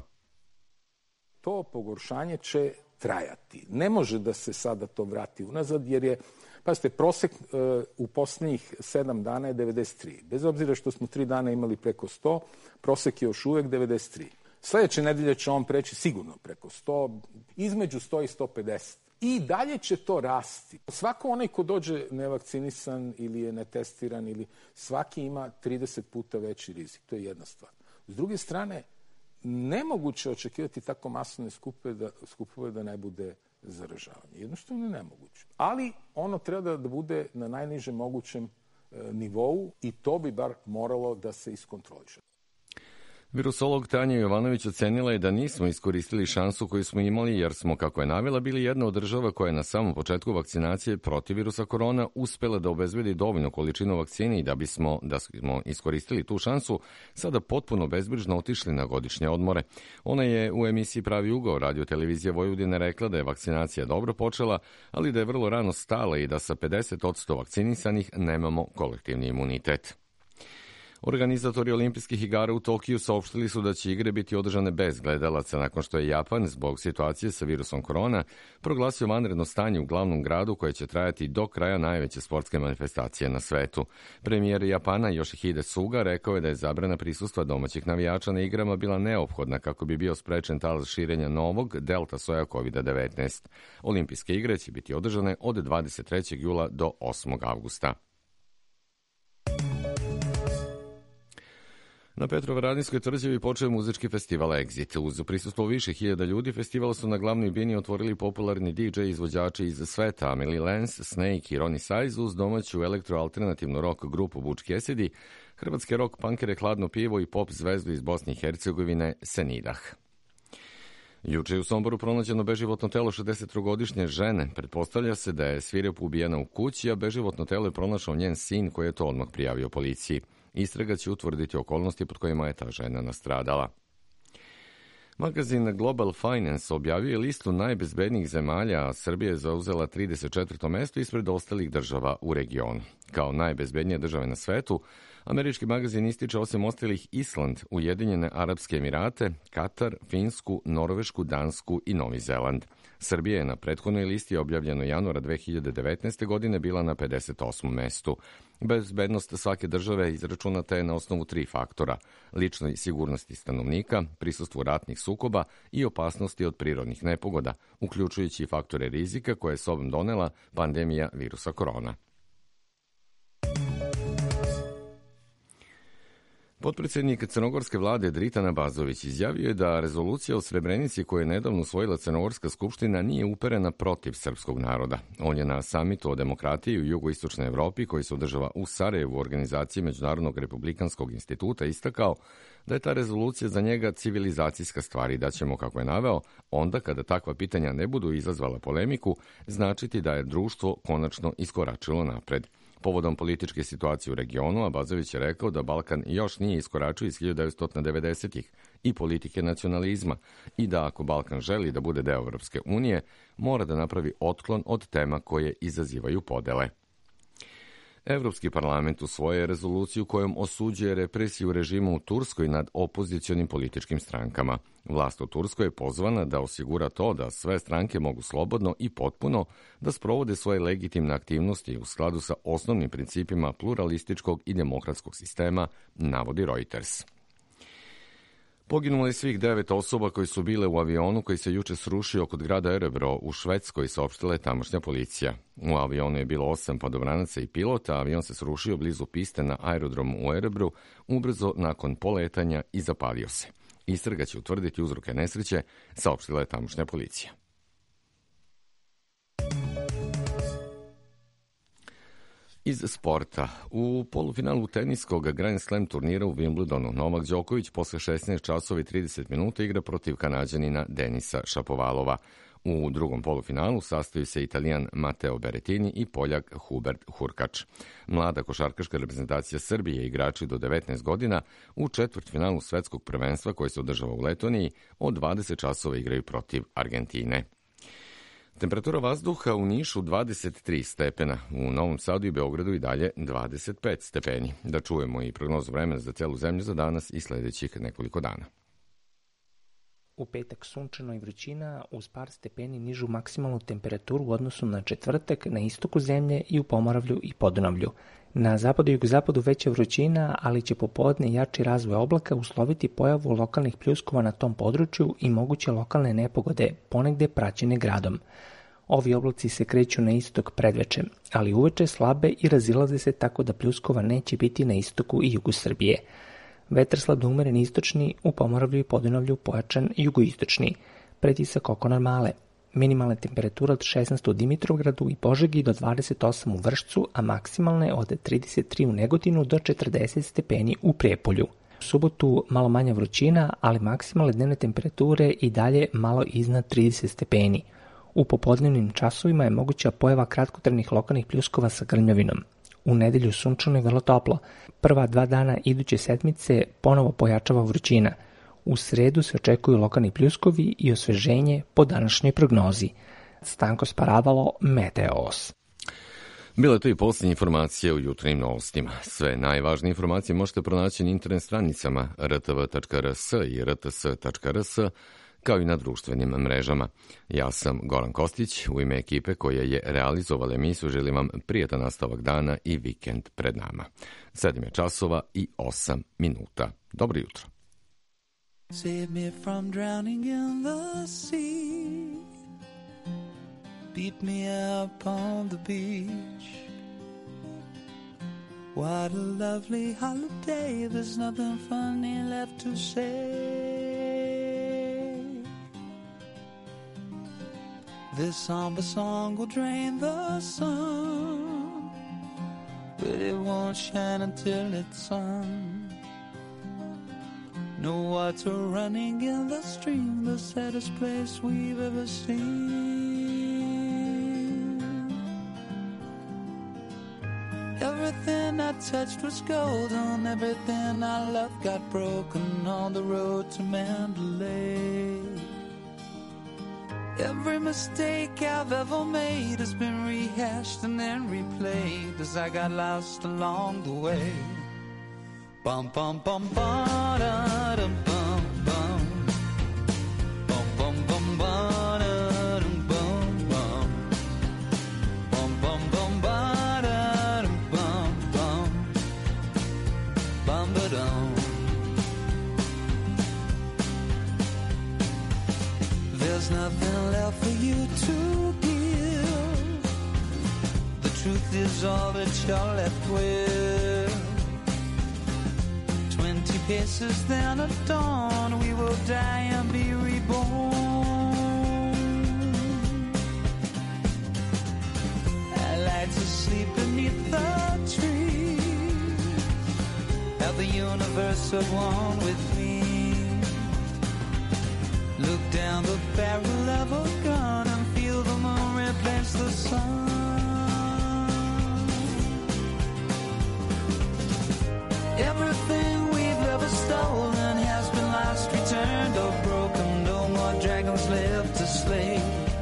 To pogoršanje će trajati. Ne može da se sada to vrati unazad, jer je, pazite, prosek e, u posljednjih sedam dana je devedeset tri. Bez obzira što smo tri dana imali preko sto, prosek je još uvek devedeset tri. Sljedeće nedelje će on preći sigurno preko sto, između sto i sto pedeset. I dalje će to rasti. Svako onaj ko dođe nevakcinisan ili je netestiran, ili svaki ima trideset puta veći rizik. To je jedna stvar. S druge strane, nemoguće očekivati tako masovne skupove da, skupove da ne bude zaražavanje. Jednostavno nemoguće. Ali ono treba da bude na najnižem mogućem e, nivou i to bi bar moralo da se iskontroliše. Virusolog Tanja Jovanović ocenila je da nismo iskoristili šansu koju smo imali jer smo, kako je navela, bili jedna od država koja je na samom početku vakcinacije protiv virusa korona uspela da obezbedi dovoljnu količinu vakcine i da bismo, da smo iskoristili tu šansu, sada potpuno bezbrižno otišli na godišnje odmore. Ona je u emisiji Pravi ugao Radio televizije Vojvodine rekla da je vakcinacija dobro počela, ali da je vrlo rano stala i da sa pedeset posto vakcinisanih nemamo kolektivni imunitet. Organizatori olimpijskih igara u Tokiju saopštili su da će igre biti održane bez gledalaca nakon što je Japan zbog situacije sa virusom korona proglasio vanredno stanje u glavnom gradu koje će trajati do kraja najveće sportske manifestacije na svetu. Premijer Japana Yoshihide Suga rekao je da je zabrana prisustva domaćih navijača na igrama bila neophodna kako bi bio sprečen talas širenja novog delta soja kovid devetnaest. Olimpijske igre će biti održane od dvadeset trećeg jula do osmog avgusta. Na Petrovaradinskoj tvrđavi počeo muzički festival Exit. Uz prisustvo više hiljada ljudi, festival su na glavnoj bini otvorili popularni di džej izvođači iz sveta Amelie Lance, Snake i Ronnie Size uz domaću elektroalternativnu rock grupu Butch Cassidy, hrvatske rock punkere Hladno pivo i pop zvezdu iz Bosne i Hercegovine Senidah. Juče je u Somboru pronađeno beživotno telo šezdesettrogodišnje žene. Pretpostavlja se da je svirepo ubijena u kući, a beživotno telo je pronašao njen sin koji je to odmah prijavio policiji. Istraga će utvrditi okolnosti pod kojima je ta žena nastradala. Magazin Global Finance objavio je listu najbezbednijih zemalja, a Srbija je zauzela trideset četvrto mesto ispred ostalih država u regionu. Kao najbezbednije države na svetu, američki magazin ističe osim ostalih Island, Ujedinjene Arapske Emirate, Katar, Finsku, Norvešku, Dansku i Novi Zeland. Srbija je na prethodnoj listi objavljeno januara dve hiljade devetnaeste. godine bila na pedeset osmom mestu. Bezbednost svake države izračunata je na osnovu tri faktora: ličnoj sigurnosti stanovnika, prisustvu ratnih sukoba i opasnosti od prirodnih nepogoda, uključujući i faktore rizika koje je sobom donela pandemija virusa korona. Potpredsjednik crnogorske vlade Dritan Abazović izjavio je da rezolucija o Srebrenici koju je nedavno usvojila Crnogorska skupština nije uperena protiv srpskog naroda. On je na samitu o demokratiji u jugoistočnoj Evropi koji se održava u Sarajevu u organizaciji Međunarodnog republikanskog instituta istakao da je ta rezolucija za njega civilizacijska stvar i da ćemo, kako je naveo, onda kada takva pitanja ne budu izazvala polemiku, značiti da je društvo konačno iskoračilo napred. Povodom političke situacije u regionu, Abazović je rekao da Balkan još nije iskoračio iz hiljadu devetsto devedesetih i politike nacionalizma i da ako Balkan želi da bude deo Evropske unije, mora da napravi otklon od tema koje izazivaju podele. Evropski parlament usvojio je rezoluciju kojom osuđuje represiju režima u Turskoj nad opozicionim političkim strankama. Vlast u Turskoj je pozvana da osigura to da sve stranke mogu slobodno i potpuno da sprovode svoje legitimne aktivnosti u skladu sa osnovnim principima pluralističkog i demokratskog sistema, navodi Reuters. Poginulo je svih devet osoba koji su bile u avionu koji se juče srušio kod grada Erebro u Švedskoj, saopštila je tamošnja policija. U avionu je bilo osam padobranaca i pilota, avion se srušio blizu piste na aerodromu u Erebru ubrzo nakon poletanja i zapalio se. Istraga će utvrditi uzroke nesreće, saopštila je tamošnja policija. Iz sporta. U polufinalu teniskog Grand Slam turnira u Wimbledonu Novak Đoković posle šesnaest časova i trideset minuta igra protiv Kanađanina Denisa Šapovalova. U drugom polufinalu sastaju se Italijan Matteo Berrettini i Poljak Hubert Hurkač. Mlada košarkaška reprezentacija Srbije, igrači do devetnaest godina, u četvrtfinalu svetskog prvenstva koje se održava u Letoniji od dvadeset časova igraju protiv Argentine. Temperatura vazduha u Nišu dvadeset tri stepena, u Novom Sadu i Beogradu i dalje dvadeset pet stepeni. Da čujemo i prognozu vremena za celu zemlju za danas i sledećih nekoliko dana. U petak sunčano i vrućina uz par stepeni nižu maksimalnu temperaturu u odnosu na četvrtak na istoku zemlje i u Pomoravlju i Podunavlju. Na zapadu i jugozapadu veća vrućina, ali će popodne jači razvoj oblaka usloviti pojavu lokalnih pljuskova na tom području i moguće lokalne nepogode, ponegde praćene gradom. Ovi oblaci se kreću na istok predveče, ali uveče slabe i razilaze se tako da pljuskova neće biti na istoku i jugu Srbije. Vetar slab umeren istočni, u Pomoravlju i Podunavlju pojačan jugoistočni. Pretisak oko normale. Minimalna temperatura od šesnaest u Dimitrovgradu i Požegi do dvadeset osam u Vršcu, a maksimalne od trideset tri u Negotinu do četrdeset stepeni u Prijepolju. U subotu malo manja vrućina, ali maksimalne dnevne temperature i dalje malo iznad trideset stepeni. U popodnevnim časovima je moguća pojava kratkotrajnih lokalnih pljuskova sa grmljavinom. U nedelju sunčano i vrlo toplo. Prva dva dana iduće sedmice ponovo pojačava vrućina. U sredu se očekuju lokalni pljuskovi i osveženje po današnjoj prognozi. Stanko Sparavalo, Meteos. Bile to i posljednje informacije u jutarnjim novostima. Sve najvažnije informacije možete pronaći na internet stranicama r t v tačka r s i r t s tačka r s, kao i na društvenim mrežama. Ja sam Goran Kostić, u ime ekipe koja je realizovala emisiju želim vam prijatan nastavak dana i vikend pred nama. sedam je časova i osam minuta. Dobro jutro. Save me from drowning in the sea. Beat me up on the beach. What a lovely holiday. There's nothing funny left to say. This somber song will drain the sun, but it won't shine until it's sung. No water running in the stream, the saddest place we've ever seen. Everything I touched was golden, everything I loved got broken on the road to Mandalay. Every mistake I've ever made has been rehashed and then replayed as I got lost along the way. Bum bum bum ba da dum bum bum. Bum bum bum ba da dum bum bum. Bum bum bum ba da dum bum bum. Bum ba dum. truth is all that you're left with. Twenty paces then at dawn, we will die and be reborn. I lie to sleep beneath the trees, have the universe at one with me. Look down the barrel of a gun and feel the moon replace the sun. Everything we've ever stolen has been lost, returned, or broken. No more dragons left to slay.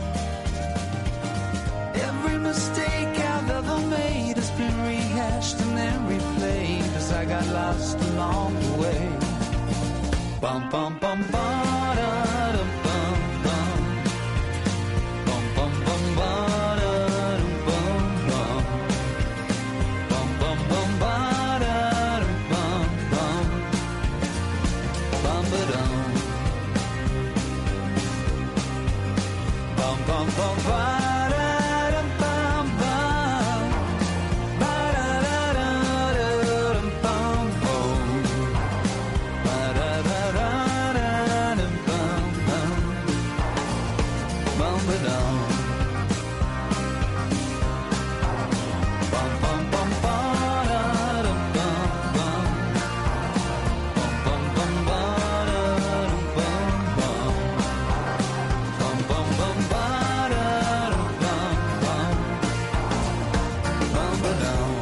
Every mistake I've ever made has been rehashed and then replayed as I got lost along the way. Bum bum bum ba da dum bum bum. Bum bum bum ba da dum bum bum. Bum bum bum ba da dum bum bum. Bum ba dum. Bum bum bum ba da dum bum bum. Ba da da da da dum bum bum. Ba da da da da dum bum bum. Bum ba dum. Bum bum bum ba da dum bum bum. Bum bum bum ba da dum bum bum. Bum bum bum ba da dum bum bum. Bum ba dum.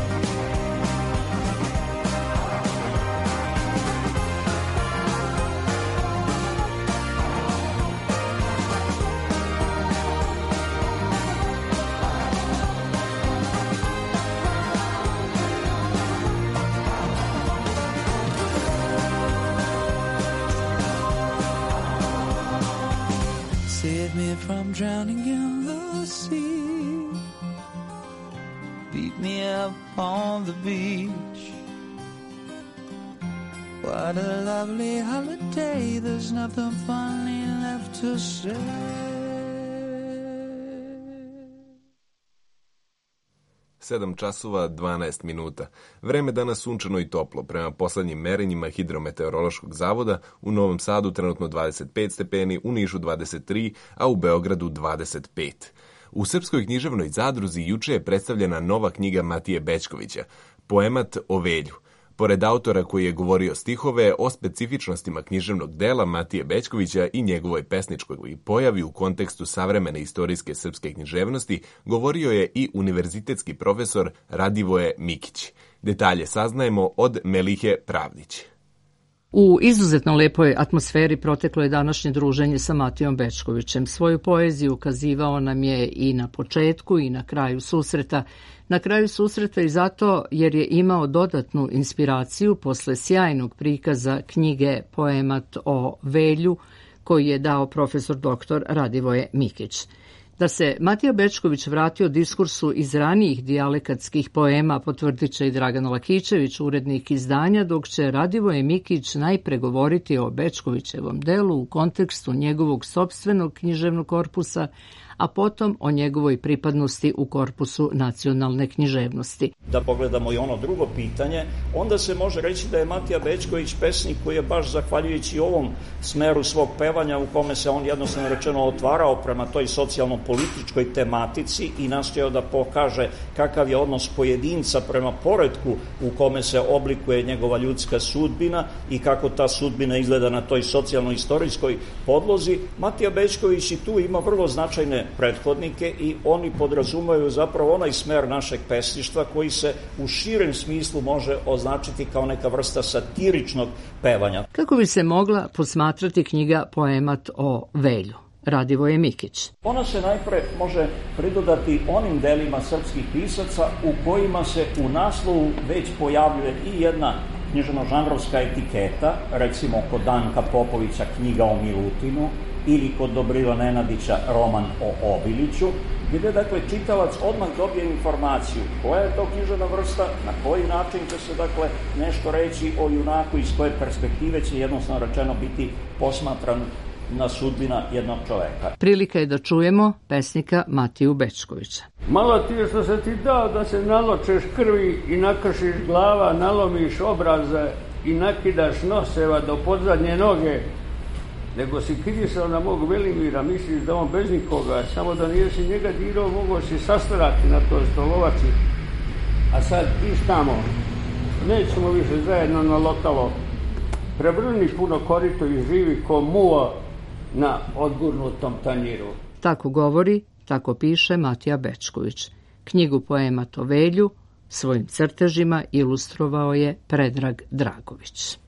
Save me from drowning in the sea. Beat me up on the beach. What a lovely holiday. There's nothing funny left to say. sedam časova dvanaest minuta. Vreme danas sunčano i toplo. Prema poslednjim merenjima Hidrometeorološkog zavoda u Novom Sadu trenutno dvadeset pet stepeni, u Nišu dvadeset tri, a u Beogradu dvadeset pet. U Srpskoj književnoj zadruzi juče je predstavljena nova knjiga Matije Bećkovića, Poemat o Velju. Pored autora koji je govorio stihove o specifičnostima književnog dela Matije Bećkovića i njegovoj pesničkoj pojavi u kontekstu savremene istorijske srpske književnosti, govorio je i univerzitetski profesor Radivoje Mikić. Detalje saznajemo od Melihe Pravdić. U izuzetno lepoj atmosferi proteklo je današnje druženje sa Matijom Bećkovićem. Svoju poeziju ukazivao nam je i na početku i na kraju susreta. Na kraju susreta i zato jer je imao dodatnu inspiraciju posle sjajnog prikaza knjige Poemat o Velju koji je dao profesor doktor Radivoje Mikić. Da se Matija Bećković vratio diskursu iz ranijih dijalekatskih poema potvrdit će i Dragan Lakićević, urednik izdanja, dok će Radivoje Mikić najpre govoriti o Bećkovićevom delu u kontekstu njegovog sopstvenog književnog korpusa, a potom o njegovoj pripadnosti u korpusu nacionalne književnosti. Da pogledamo i ono drugo pitanje, onda se može reći da je Matija Bećković pesnik koji je baš zahvaljujući ovom smeru svog pevanja u kome se on jednostavno rečeno otvarao prema toj socijalno-političkoj tematici i nastojao da pokaže kakav je odnos pojedinca prema poretku u kome se oblikuje njegova ljudska sudbina i kako ta sudbina izgleda na toj socijalno-istorijskoj podlozi. Matija Bećković i tu ima vrlo značajne prethodnike i oni podrazumaju zapravo onaj smer našeg pesništva koji se u širem smislu može označiti kao neka vrsta satiričnog pevanja. Kako bi se mogla posmatrati knjiga Poemat o Velju? Radivoje Mikić. Ona se najpre može pridodati onim delima srpskih pisaca u kojima se u naslovu već pojavljuje i jedna književno-žanrovska etiketa, recimo kod Danka Popovića knjiga o Milutinu, ili kod Dobrila Nenadića roman o Obiliću, gde dakle čitalac odmah dobije informaciju koja je to književna vrsta, na koji način će se dakle nešto reći o junaku, iz koje perspektive će jednostavno rečeno biti posmatran na sudbina jednog čoveka. Prilika je da čujemo pesnika Matiju Bečkovića. Malo ti je što se ti dao da se naločeš krvi i nakršiš glava, nalomiš obraze i nakidaš noseva do podzadnje noge, nego si kirisao na mog Velimira, misliš da on bez nikoga, samo da nijesi njega dirao, mogao si sastarati na toj stolovaci. A sad iš tamo, nećemo više zajedno na lotalo, prevrni puno korito i živi ko muva na odgurnutom tanjiru. Tako govori, tako piše Matija Bečković. Knjigu poema Tovelju svojim crtežima ilustrovao je Predrag Dragović.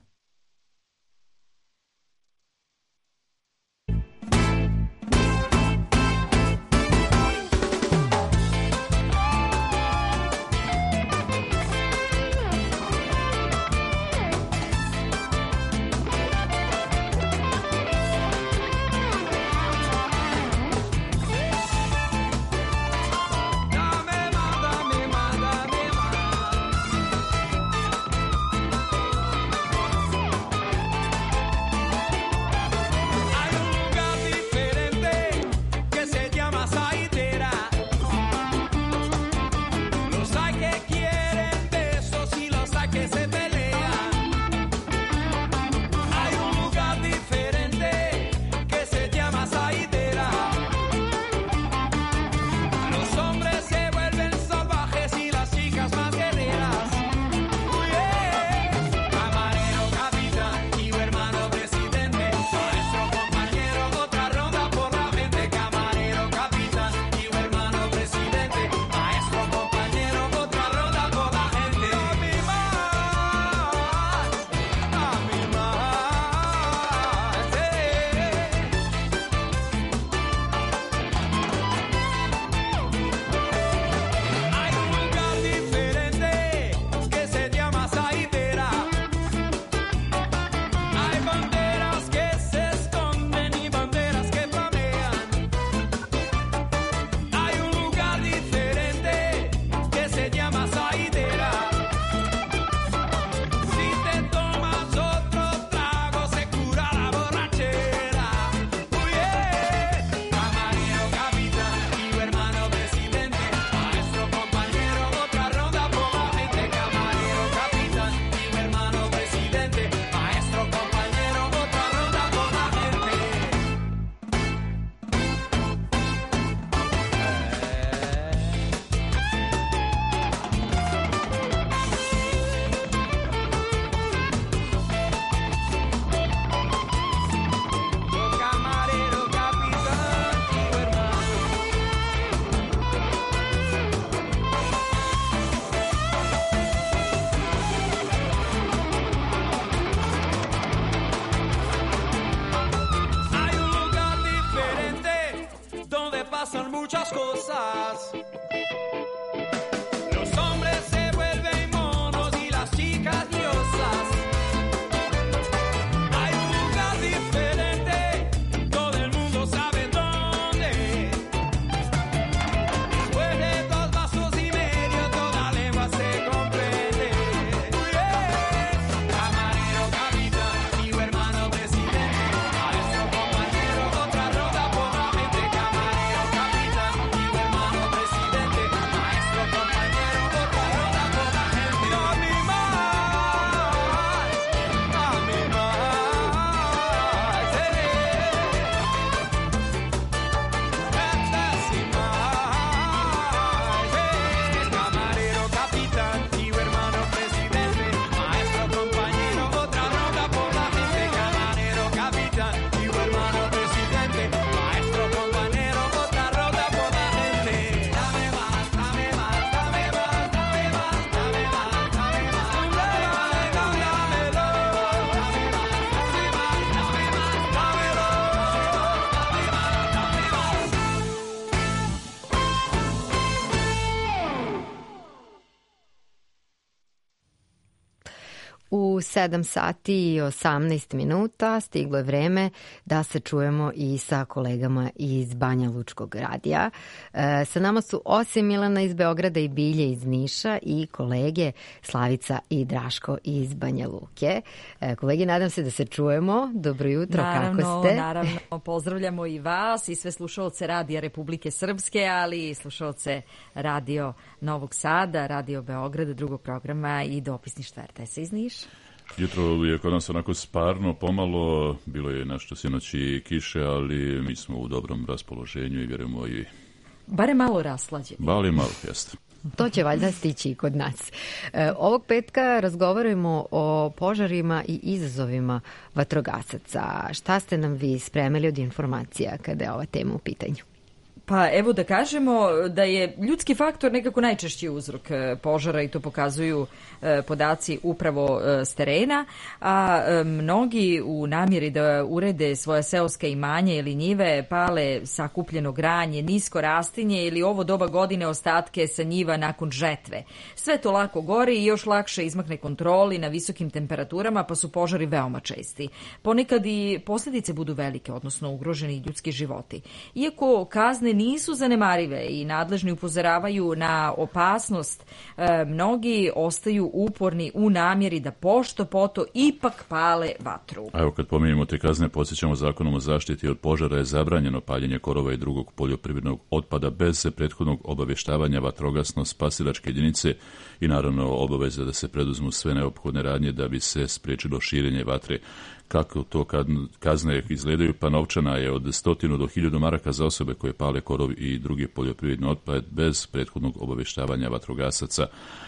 U sedam sati i osamnaest minuta stiglo je vreme da se čujemo i sa kolegama iz Banja Lučkog radija. E, sa nama su osim Milana iz Beograda i Bilje iz Niša i kolege Slavica i Draško iz Banja Luke. E, kolege, nadam se da se čujemo. Dobro jutro, naravno, kako ste? Naravno, pozdravljamo i vas i sve slušaoce Radija Republike Srpske, ali i slušaoce Radio Novog Sada, Radio Beograda, drugog programa i dopisništva er te es iz Niša. Jutro je kod nas onako sparno, pomalo, bilo je nešto sinoći kiše, ali mi smo u dobrom raspoloženju i vjerujemo i... Bare malo raslađeni. Bali malo, jeste. To će valjda stići i kod nas. E, ovog petka razgovaramo o požarima i izazovima vatrogasaca. Šta ste nam vi spremili od informacija kada je ova tema u pitanju? Pa evo da kažemo da je ljudski faktor nekako najčešći uzrok požara i to pokazuju podaci upravo s terena, a mnogi u namjeri da urede svoja seoska imanja ili njive pale sakupljeno granje, nisko rastinje ili ovo doba godine ostatke sa njiva nakon žetve. Sve to lako gori i još lakše izmakne kontroli na visokim temperaturama, pa su požari veoma česti. Ponekad i posljedice budu velike, odnosno ugroženi ljudski životi. Iako kazne nisu zanemarive i nadležni upozoravaju na opasnost, e, mnogi ostaju uporni u namjeri da pošto poto ipak pale vatru. A evo kad pominjemo te kazne, podsjećamo Zakonom o zaštiti od požara je zabranjeno paljenje korova i drugog poljoprivrednog otpada bez prethodnog obavještavanja vatrogasno-spasilačke jedinice i naravno obaveza da se preduzmu sve neophodne radnje da bi se spriječilo širenje vatre. Kako to kazne izgledaju? Pa novčana je od stotinu do hiljadu maraka za osobe koje pale korov i drugi poljoprivredni otpad bez prethodnog obavještavanja vatrogasaca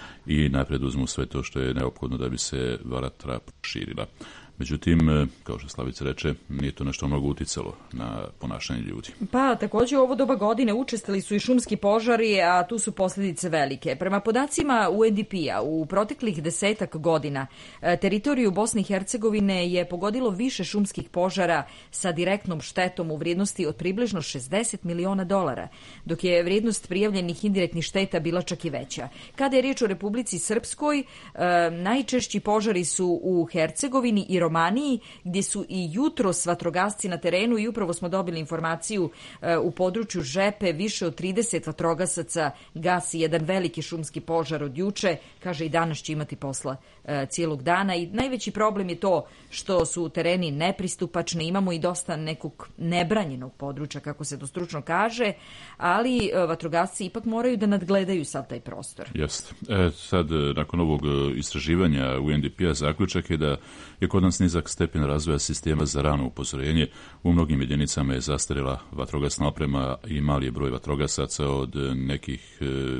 i napred uzmu sve to što je neophodno da bi se vatra proširila. Međutim, kao što Slavica reče, nije to nešto mnogo uticalo na ponašanje ljudi. Pa, također u ovo doba godine učestali su i šumski požari, a tu su posljedice velike. Prema podacima U N D P-a, u proteklih desetak godina teritoriju Bosne i Hercegovine je pogodilo više šumskih požara sa direktnom štetom u vrijednosti od približno šezdeset miliona dolara, dok je vrijednost prijavljenih indirektnih šteta bila čak i veća. Kada je riječ o Republici Srpskoj, najčešći požari su u Hercegovini i Romaniji, gdje su i jutros vatrogasci na terenu i upravo smo dobili informaciju e, u području Žepe više od trideset vatrogasaca gasi jedan veliki šumski požar od juče, kaže i danas će imati posla e, cijelog dana i najveći problem je to što su tereni nepristupačni, imamo i dosta nekog nebranjenog područja, kako se to stručno kaže, ali e, vatrogasci ipak moraju da nadgledaju sad taj prostor. Jeste. E, sad, nakon ovog istraživanja U N D P-a zaključak je da je kod nas nizak stepen razvoja sistema za rano upozorenje. U mnogim jedinicama je zastarjela vatrogasna oprema i mali je broj vatrogasaca, od nekih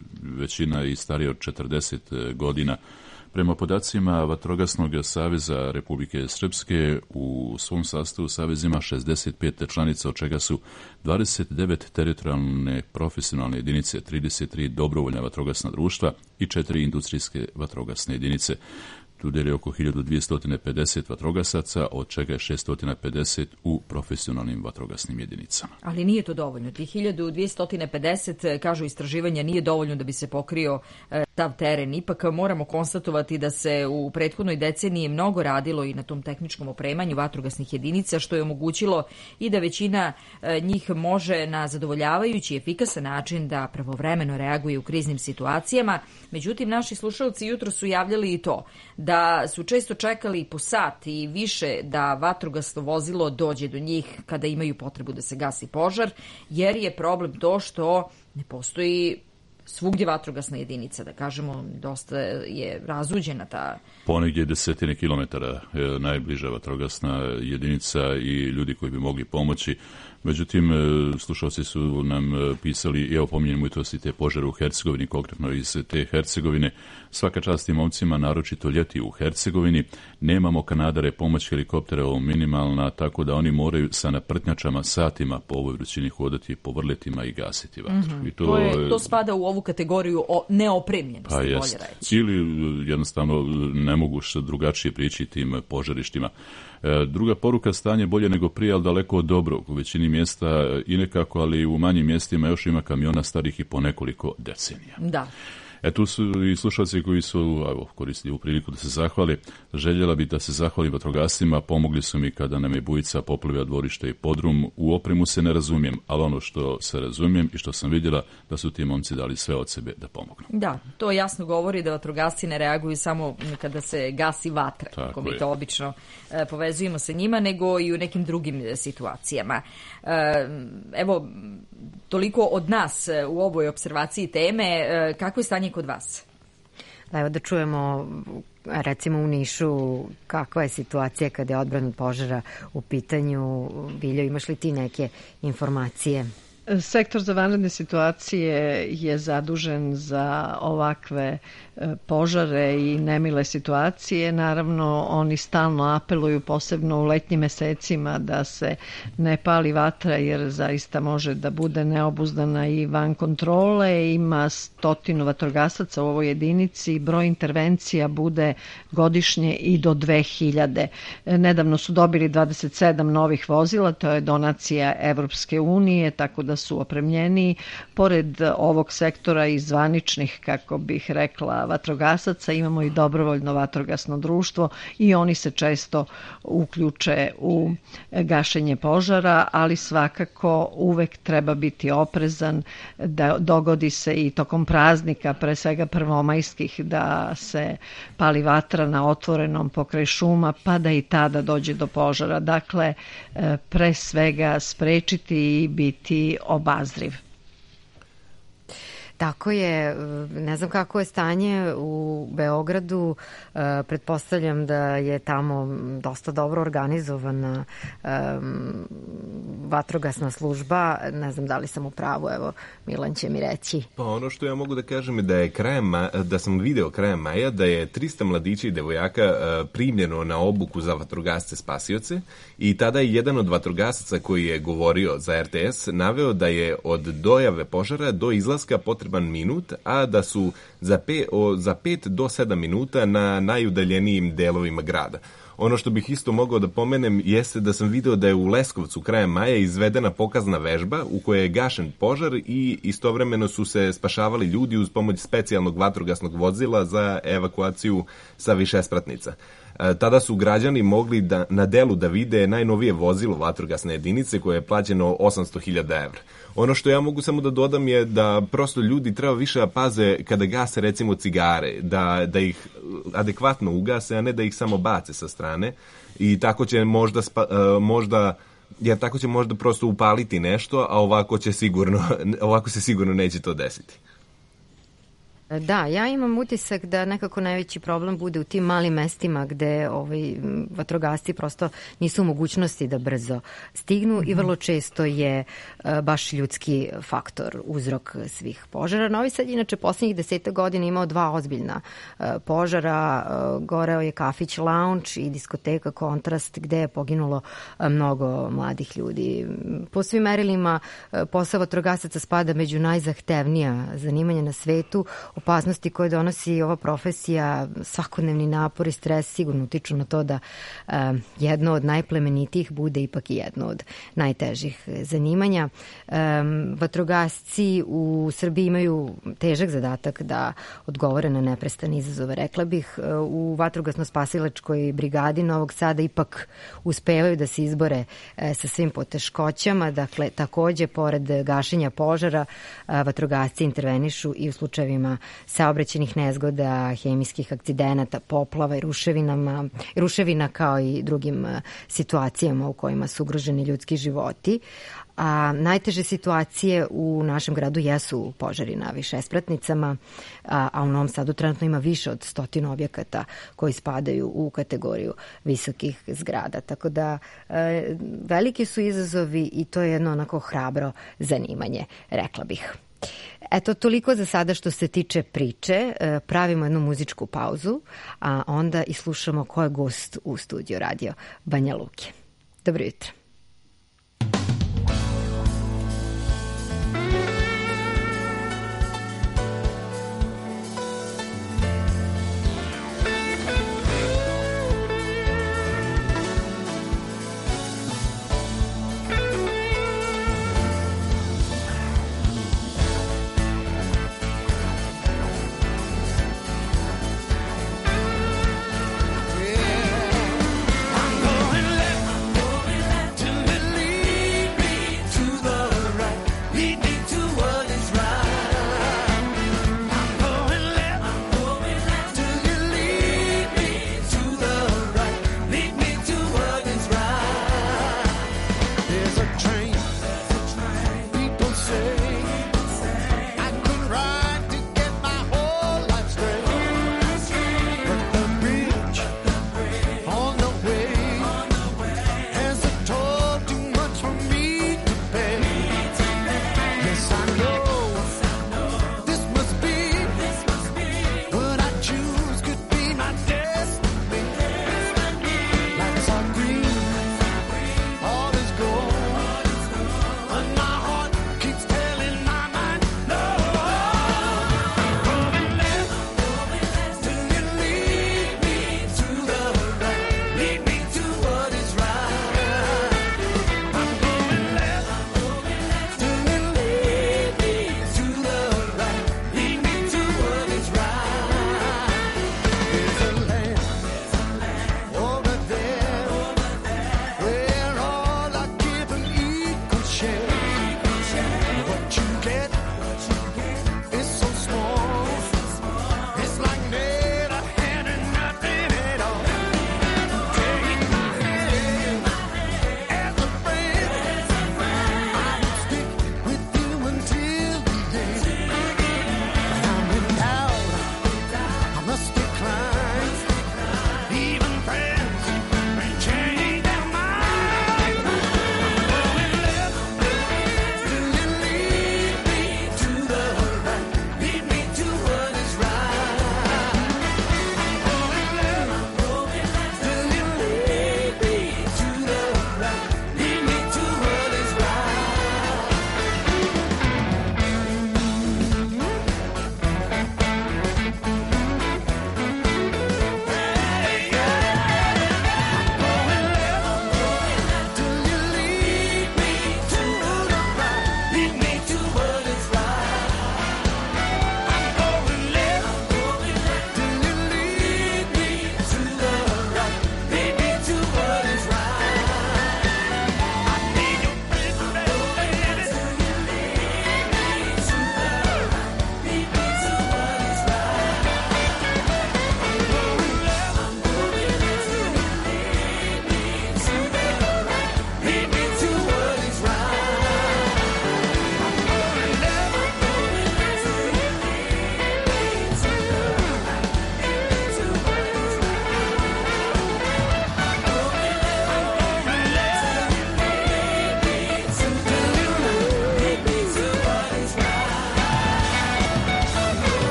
većina i starije od četrdeset godina. Prema podacima Vatrogasnog saveza Republike Srpske, u svom sastavu savez ima šezdeset pet članica, od čega su dvadeset devet teritorijalne profesionalne jedinice, trideset tri dobrovoljna vatrogasna društva i četiri industrijske vatrogasne jedinice. Tu deli oko hiljadu dvjesto pedeset vatrogasaca, od čega je šesto pedeset u profesionalnim vatrogasnim jedinicama. Ali nije to dovoljno. Ti hiljadu dvjesto pedeset, kažu istraživanja, nije dovoljno da bi se pokrio e, tav teren. Ipak moramo konstatovati da se u prethodnoj deceniji mnogo radilo i na tom tehničkom opremanju vatrogasnih jedinica, što je omogućilo i da većina e, njih može na zadovoljavajući i efikasan način da pravovremeno reaguje u kriznim situacijama. Međutim, naši slušalci jutro su javljali i to da su često čekali po sat i više da vatrogasno vozilo dođe do njih kada imaju potrebu da se gasi požar, jer je problem to što ne postoji svugdje vatrogasna jedinica, da kažemo, dosta je razuđena ta... Ponegdje desetine kilometara je najbliža vatrogasna jedinica i ljudi koji bi mogli pomoći. Međutim, slušalci su nam pisali, i evo pominjemo i to si te požare u Hercegovini, konkretno iz te Hercegovine. Svaka čast tim momcima, naročito ljeti u Hercegovini. Nemamo kanadare, pomoć helikoptera ovo minimalna, tako da oni moraju sa naprtnjačama satima po ovoj vrućini hodati po vrletima i gasiti vatru. Mm-hmm. I to, to, je, to spada u ovu kategoriju o neopremljenosti, pa bolje jest. reći. Ili jednostavno ne mogu što drugačije prići tim požarištima. Druga poruka, stanje bolje nego prije, ali daleko od dobrog. U većini mjesta i nekako, ali u manjim mjestima još ima kamiona starih i po nekoliko decenija. Da. E tu su i slušalci koji su, evo, koristili u priliku da se zahvali. Željela bi da se zahvalim vatrogascima, pomogli su mi kada nam je bujica poplavila dvorište i podrum. U opremu se ne razumijem, ali ono što se razumijem i što sam vidjela, da su ti momci dali sve od sebe da pomognu. Da, to jasno govori da vatrogasci ne reaguju samo kada se gasi vatra, Tako kako mi je. to obično e, povezujemo sa njima, nego i u nekim drugim e, situacijama. E, evo, toliko od nas e, u ovoj observaciji teme. E, kako je stanje kod vas? Da, evo da čujemo recimo u Nišu kakva je situacija kada je odbrana od požara u pitanju. Biljo, imaš li ti neke informacije? Sektor za vanredne situacije je zadužen za ovakve požare i nemile situacije. Naravno, oni stalno apeluju, posebno u letnjim mesecima, da se ne pali vatra, jer zaista može da bude neobuzdana i van kontrole. Ima stotinu vatrogasaca u ovoj jedinici. Broj intervencija bude godišnje i do dve hiljade. Nedavno su dobili dvadeset sedam novih vozila, to je donacija Evropske unije, tako da su opremljeni. Pored ovog sektora i zvaničnih, kako bih rekla, vatrogasaca, imamo i dobrovoljno vatrogasno društvo i oni se često uključe u gašenje požara, ali svakako uvek treba biti oprezan, da dogodi se i tokom praznika, pre svega prvomajskih, da se pali vatra na otvorenom pokraj šuma, pa da i tada dođe do požara. Dakle, pre svega sprečiti i biti obazriv. Tako je, ne znam kako je stanje u Beogradu, pretpostavljam da je tamo dosta dobro organizovana um, vatrogasna služba, ne znam da li sam u pravu, evo Milan će mi reći. Pa ono što ja mogu da kažem je da je krajem, da sam video krajem maja da je trista mladića i devojaka primljeno na obuku za vatrogasce spasioce i tada je jedan od vatrogasaca koji je govorio za R T S naveo da je od dojave požara do izlaska potrebno minut, a da su za, pe, o, za pet do sedam minuta na najudaljenijim delovima grada. Ono što bih isto mogao da pomenem jeste da sam video da je u Leskovcu krajem maja izvedena pokazna vežba u kojoj je gašen požar i istovremeno su se spašavali ljudi uz pomoć specijalnog vatrogasnog vozila za evakuaciju sa višespratnica. Tada su građani mogli da, na delu da vide najnovije vozilo vatrogasne jedinice koje je plaćeno osamsto hiljada evra. Ono što ja mogu samo da dodam je da prosto ljudi treba više da paze kada gase recimo cigare, da, da ih adekvatno ugase, a ne da ih samo bace sa strane i tako će možda, spa, možda jer tako će možda prosto upaliti nešto, a ovako će sigurno, ovako se sigurno neće to desiti. Da, ja imam utisak da nekako najveći problem bude u tim malim mestima gde ovaj, vatrogasci prosto nisu u mogućnosti da brzo stignu mm-hmm. i vrlo često je uh, baš ljudski faktor uzrok svih požara. Novi Sad inače poslednjih deseta godina imao dva ozbiljna uh, požara. Uh, goreo je kafić Lounge i diskoteka Kontrast gde je poginulo uh, mnogo mladih ljudi. Po svim merilima uh, posao vatrogasaca spada među najzahtevnija zanimanja na svetu. Opasnosti koje donosi ova profesija, svakodnevni napor i stres sigurno utiču na to da e, jedno od najplemenitijih bude ipak i jedno od najtežih zanimanja. E, vatrogasci u Srbiji imaju težak zadatak da odgovore na neprestane izazove. Rekla bih, u vatrogasno-spasilačkoj brigadi Novog Sada ipak uspevaju da se izbore e, sa svim poteškoćama. Dakle, takođe, pored gašenja požara, e, vatrogasci intervenišu i u slučajevima saobraćajnih nezgoda, hemijskih akcidenata, poplava i ruševinama, ruševina kao i drugim situacijama u kojima su ugroženi ljudski životi. A najteže situacije u našem gradu jesu požari na višespratnicama, a, a u Novom Sadu trenutno ima više od stotinu objekata koji spadaju u kategoriju visokih zgrada. Tako da e, veliki su izazovi i to je jedno onako hrabro zanimanje, rekla bih. Eto, toliko za sada što se tiče priče. Pravimo jednu muzičku pauzu, a onda i slušamo ko je gost u studiju Radio Banja Luke. Dobro jutro.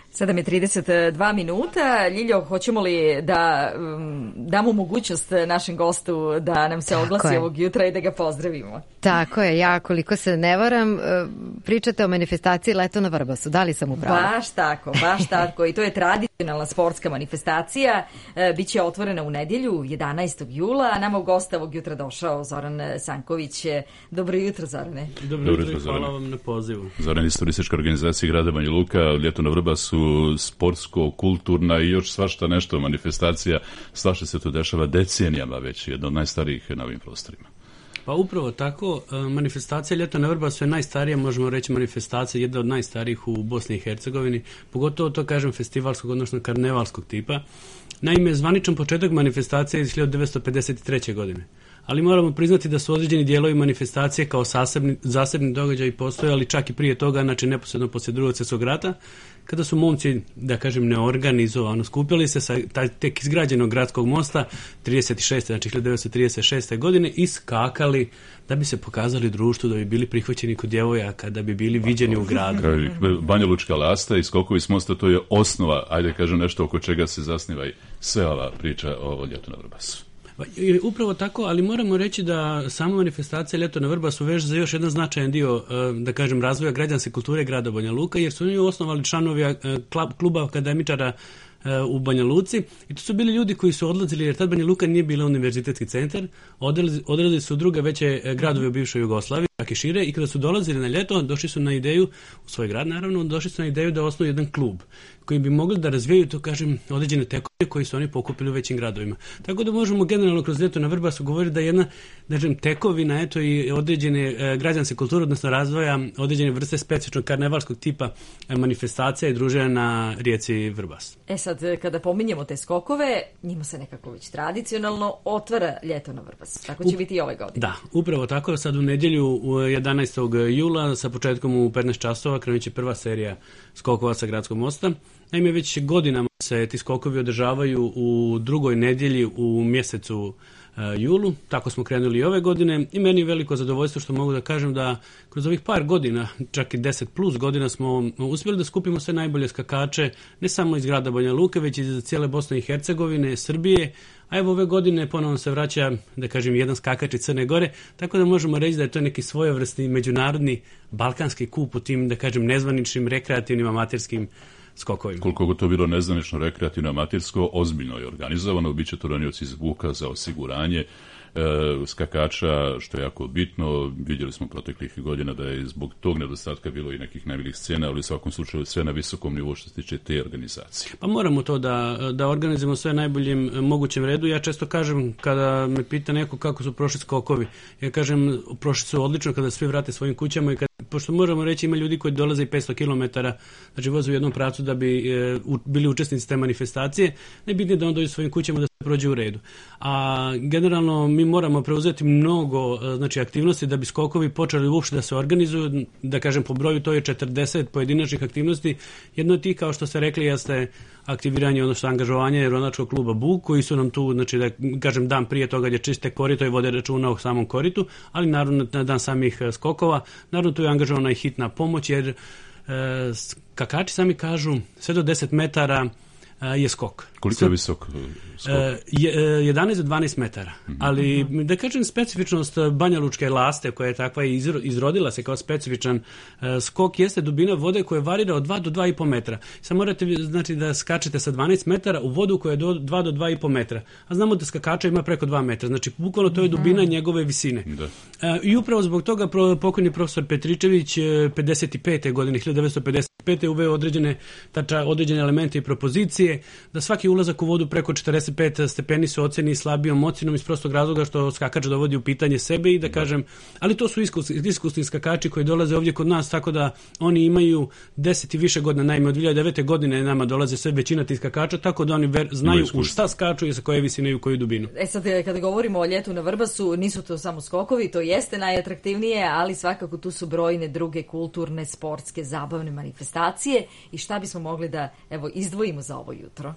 sedam i trideset dva minuta. Ljiljo, hoćemo li da um, damo mogućnost našem gostu da nam se Tako oglasi je. ovog jutra i da ga pozdravimo? Tako je, ja koliko se ne varam, e, pričate o manifestaciji Leto na Vrbasu. Da li sam u pravu? Baš tako, baš tako. I to je tradicionalna sportska manifestacija. E, Biće otvorena u nedjelju, jedanaestog jula. Nama u gosta ovog jutra došao Zoran Sanković. Dobro jutro, Zorane. Dobro jutro i hvala vam na pozivu. Zoran iz turističke organizacije grada Banja Luka, Ljeto na Vrbasu, sportsko, kulturna i još svašta nešto manifestacija. Svašta se to dešava decenijama već, jedna od najstarijih na ovim prostorima. Pa upravo tako, manifestacija Ljeto na Vrbasu je najstarija, možemo reći manifestacija, jedna od najstarijih u Bosni i Hercegovini, pogotovo to kažem festivalskog, odnosno karnevalskog tipa. Naime, zvaničan početak manifestacije je iz hiljadu devetsto pedeset treće. godine. Ali moramo priznati da su određeni dijelovi manifestacije kao zasebni, zasebni događaji postojali čak i prije toga, znači neposredno poslije drugog svjetskog rata, kada su momci, da kažem, neorganizovano skupili se sa taj tek izgrađenog gradskog mosta trideset šeste. znači hiljadu devetsto trideset šeste. godine i skakali da bi se pokazali društvu, da bi bili prihvaćeni kod djevojaka, da bi bili viđeni u gradu. Banja Lučka lasta i skokovi s mosta, to je osnova, ajde kažem nešto oko čega se zasniva i sve ova priča o Ljetu na Vrbasu. Upravo tako, ali moramo reći da sama manifestacija Ljeto na Vrbasu veže za još jedan značajan dio, da kažem, razvoja građanske kulture grada Banja Luka, jer su nju osnovali članovi kluba akademičara u Banja Luci i to su bili ljudi koji su odlazili, jer tad Banja Luka nije bila univerzitetski centar, odlazili su u druge veće gradove u bivšoj Jugoslaviji, čak i šire, i kada su dolazili na ljeto, došli su na ideju, u svoj grad naravno, došli su na ideju da osnuju jedan klub koji bi mogli da razvijaju, to kažem, određene tekove koji su oni pokupili u većim gradovima. Tako da možemo generalno kroz Ljeto na Vrbasu govoriti da je jedna, da kažem, tekovina, eto, i određene e, građanske kulture, odnosno razvoja određene vrste specifičnog karnevalskog tipa e, manifestacija i druženja na rijeci Vrbas. E sad, kada pominjemo te skokove, njima se nekako već tradicionalno otvara Ljeto na Vrbasu. Tako će U, biti i ove godine. Da, upravo tako. Sad u nedjelju jedanaestog jula sa početkom u petnaest časova krenut će prva serija skokova sa gradskog mosta. Naime, već godinama se ti skokovi održavaju u drugoj nedjelji u mjesecu uh, julu. Tako smo krenuli i ove godine i meni je veliko zadovoljstvo što mogu da kažem da kroz ovih par godina, čak i deset plus godina, smo uspjeli da skupimo sve najbolje skakače, ne samo iz grada Banja Luke, već i iz cijele Bosne i Hercegovine, Srbije. A evo ove godine ponovno se vraća, da kažem, jedan skakač iz Crne Gore, tako da možemo reći da je to neki svojevrsni međunarodni balkanski kup u tim, da kažem, nezvaničnim, rekreativnim, amaterskim skokovima. Koliko to bilo nezvanično, rekreativno, amatersko, ozbiljno je organizovano, bit će to ranioci zvuka za osiguranje e, skakača, što je jako bitno. Vidjeli smo proteklih godina da je zbog tog nedostatka bilo i nekih najboljih scena, ali u svakom slučaju sve na visokom nivou što se tiče te organizacije. Pa moramo to da, da organizujemo sve najboljim mogućem redu. Ja često kažem, kada me pita neko kako su prošli skokovi, ja kažem prošli su odlično kada svi vrate svojim kućama i kada, pošto možemo reći ima ljudi koji dolaze i petsto kilometara, znači voze u jednom pravcu da bi e, u, bili učesnici te manifestacije, najbitnije da on dođe svojim kućama da se prođe u redu. A generalno mi moramo preuzeti mnogo znači aktivnosti da bi skokovi počeli uopšte da se organizuju, da kažem po broju to je četrdeset pojedinačnih aktivnosti. Jedno od tih, kao što ste rekli, jeste aktiviranje, odnosno angažovanje ronilačkog kluba Buk, koji su nam tu, znači da kažem dan prije toga gdje čiste korito i vode računa o samom koritu, ali naravno na dan samih skokova, naravno tu je angažovana i hitna pomoć, jer e, skakači sami kažu sve do deset metara je skok. Koliko je visok skok? jedanaest do dvanaest metara. Mm-hmm. Ali, da kažem, specifičnost Banja Lučke laste, koja je takva i izrodila se kao specifičan uh, skok, jeste dubina vode koja varira od dva do dva i po metra. Sad morate, znači, da skačete sa dvanaest metara u vodu koja je do dva do dva i po metra. A znamo da skakača ima preko dva metra. Znači, bukvalno to je dubina mm-hmm. njegove visine. Da. Uh, I upravo zbog toga pokojni profesor Petričević pedeset pete. godine, hiljadu devetsto pedeset pete. uveo određene, tača, određene elemente i propozicije, da svaki ulazak u vodu preko četrdeset pet stepeni se oceni slabijom ocjenom iz prostog razloga što skakač dovodi u pitanje sebe i da kažem, ali to su iskusni, iskusni skakači koji dolaze ovdje kod nas, tako da oni imaju deset i više godina, naime od dvije hiljade devete. godine nama dolaze sve većina tih skakača, tako da oni ver, znaju u šta skaču i sa koje visine i u koju dubinu. E sad, kada govorimo o Ljetu na Vrbasu, nisu to samo skokovi, to jeste najatraktivnije, ali svakako tu su brojne druge kulturne, sportske, zabavne manifestacije i šta bismo mogli da evo izdvojimo za ovo jutro? Uh,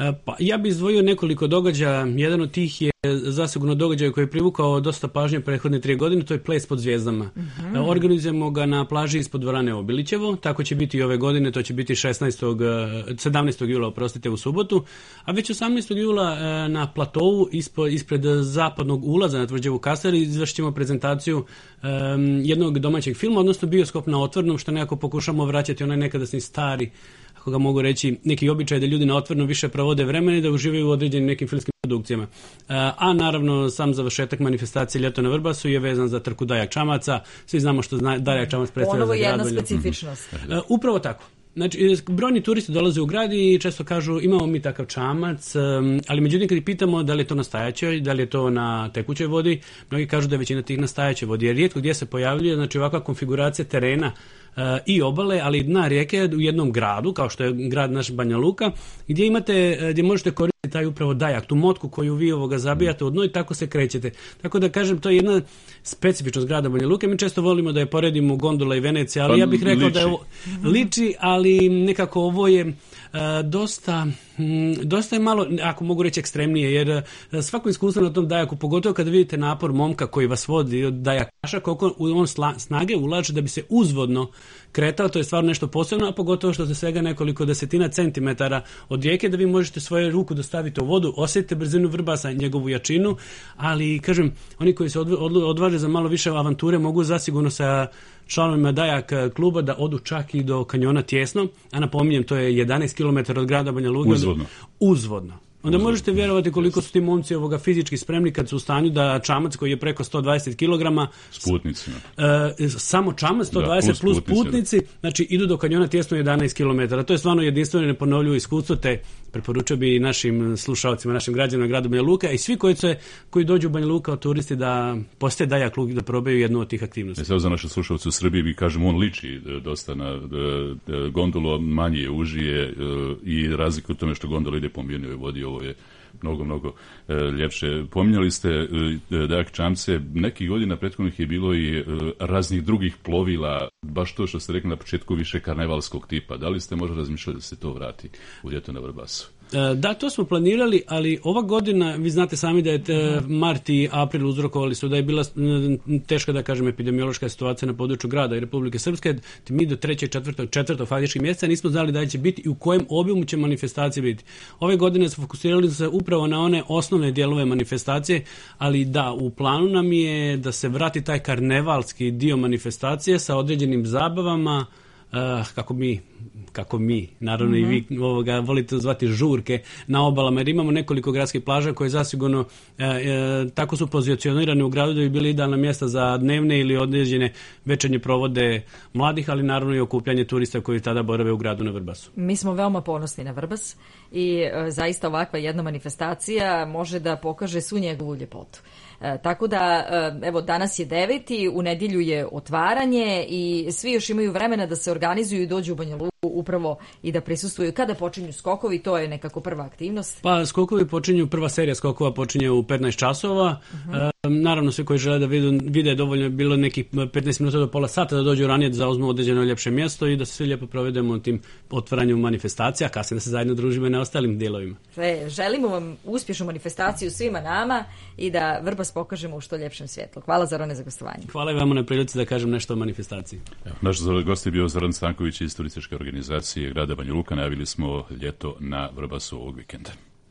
Pa, ja bih izdvojio nekoliko događaja. Jedan od tih je zasigurno događaj koji je privukao dosta pažnje prethodne tri godine, to je ples pod zvijezdama. Mm-hmm. Organizujemo ga na plaži ispod dvorane Obilićevo, tako će biti i ove godine, to će biti šesnaestog, sedamnaestog jula, oprostite, u subotu, a već osamnaestog jula na platovu ispod, ispred zapadnog ulaza na tvrđavu Kasar izvršćemo prezentaciju um, jednog domaćeg filma, odnosno bioskop na otvorenom, što nekako pokušamo vraćati onaj nekadašnji stari, ako ga mogu reći, neki običaj da ljudi na otvorenom više provode vremena i da uživaju u određenim nekim filmskim produkcijama. A, a naravno sam završetak manifestacije Ljeto na Vrbasu je vezan za trku Dajak Čamaca. Svi znamo što zna, Dajak Čamac predstavlja za grad. Ponovo jedna specifičnost. Mm-hmm. Uh, upravo tako. Znači, brojni turisti dolaze u grad i često kažu imamo mi takav čamac, um, ali međutim kad ih pitamo da li je to na stajaćoj, da li je to na tekućoj vodi, mnogi kažu da je većina tih na stajaćoj vodi, jer rijetko gdje se pojavljuje, znači ovakva konfiguracija terena uh, i obale, ali i dna rijeke u jednom gradu, kao što je grad naš Banja Luka, gdje imate, gdje možete koristiti taj upravo dajak, tu motku koju vi ovoga zabijate u dno i tako se krećete. Tako da kažem, to je jedna specifičnost grada Banja Luke. Mi često volimo da je poredimo Gondola i Venecija, ali pa, ja bih rekao liči. da je ovo liči, ali nekako ovo je uh, dosta, um, dosta je malo, ako mogu reći, ekstremnije, jer uh, svako iskustvo na tom dajaku, pogotovo kada vidite napor momka koji vas vodi od dajakaša, koliko on sla, snage ulaže da bi se uzvodno kretao, to je stvarno nešto posebno, a pogotovo što se svega nekoliko desetina centimetara od rijeke, da vi možete svoju ruku dostaviti u vodu, osjetite brzinu Vrbasa, njegovu jačinu, ali kažem, oni koji se odvaže za malo više avanture mogu zasigurno sa članovima Dajak kluba da odu čak i do kanjona Tjesno, a napominjem, to je jedanaest kilometara od grada Banja Luka. Uzvodno. Uzvodno. Onda možete vjerovati koliko su ti momci ovoga fizički spremni kad su u stanju da čamac koji je preko sto dvadeset kilograma s putnicima. E, samo čamac sto dvadeset da, plus, plus putnici, znači idu do kanjona Tjesno jedanaest kilometara. To je stvarno jedinstveno i neponovljivo iskustvo, te preporučio bi našim slušalcima, našim građanima grada Banja Luka i svi koji, se, koji dođu u Banja Luka od turisti da posjete Dajak Luk i da probaju jednu od tih aktivnosti. E sad za naše slušalce u Srbiji mi kažemo on liči dosta na gondolu, manje je, užije i razlika u tome što gondola ide po mirnoj vodi. Ovo je mnogo, mnogo e, ljepše. Pominjali ste e, Dajak Čamce, nekih godina prethodnih je bilo i e, raznih drugih plovila, baš to što ste rekli na početku, više karnevalskog tipa. Da li ste možda razmišljali da se to vrati u Ljeto na Vrbasu? Da, to smo planirali, ali ova godina, vi znate sami da je te, mart i april uzrokovali su da je bila teška, da kažem, epidemiološka situacija na području grada i Republike Srpske. Mi do trećeg, četvrtog, četvrtog faktičkih mjeseca nismo znali da će biti i u kojem obimu će manifestacije biti. Ove godine smo fokusirali se upravo na one osnovne dijelove manifestacije, ali da, u planu nam je da se vrati taj karnevalski dio manifestacije sa određenim zabavama, Uh, kako mi, kako mi, naravno mm-hmm. i vi ovoga, volite zvati žurke na obalama, jer imamo nekoliko gradskih plaža koje zasigurno uh, uh, tako su pozicionirane u gradu da bi bili idealna mjesta za dnevne ili određene večernje provode mladih, ali naravno i okupljanje turista koji tada borave u gradu na Vrbasu. Mi smo veoma ponosni na Vrbas i uh, zaista ovakva jedna manifestacija može da pokaže svu njegovu ljepotu. E, tako da, e, evo, danas je deveti, u nedjelju je otvaranje i svi još imaju vremena da se organizuju i dođu u Banja Luku upravo i da prisustvuju. Kada počinju skokovi, to je nekako prva aktivnost? Pa skokovi počinju, prva serija skokova počinje u petnaest časova. Uh-huh. E, naravno, svi koji žele da vidu, vide dovoljno bilo nekih petnaest minuta do pola sata da dođu ranije da zauzmu određeno ljepše mjesto i da se svi lijepo provedemo tim otvaranjem manifestacija, a kasnije da se zajedno družimo i na ostalim dijelovima. E, želimo vam uspješnu manifestaciju svima nama i da Vrbas pokažemo u što ljepšem svjetlu. Hvala Zorane za gostovanje. Hvala i vama na prilici da kažem nešto o manifestaciji. Evo, naš gost je bio Zoran Stanković iz turističke organizacije grada Banja Luka. Najavili smo Ljeto na Vrbasu ovog vikenda.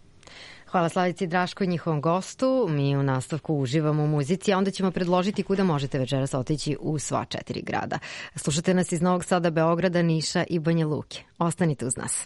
Hvala Slavici Draško i njihovom gostu. Mi u nastavku uživamo u muzici, a onda ćemo predložiti kuda možete večeras otići u sva četiri grada. Slušate nas iz Novog Sada, Beograda, Niša i Banja Luke. Ostanite uz nas.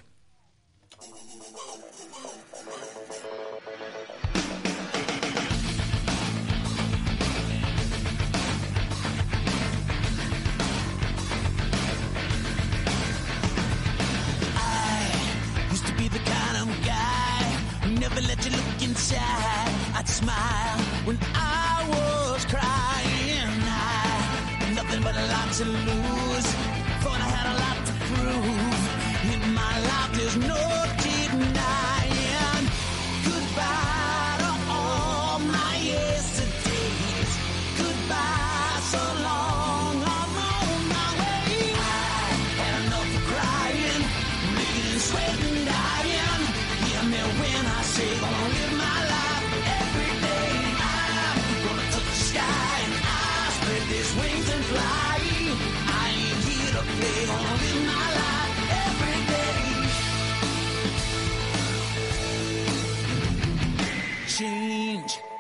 Never let you look inside. I'd smile when I was crying. I had nothing but a lot to lose. Thought I had a lot to prove. In my life there's no denying. Goodbye to all my yesterdays. Goodbye, so long I'm on my way. I had enough of crying, bleeding, sweating, dying. Hear me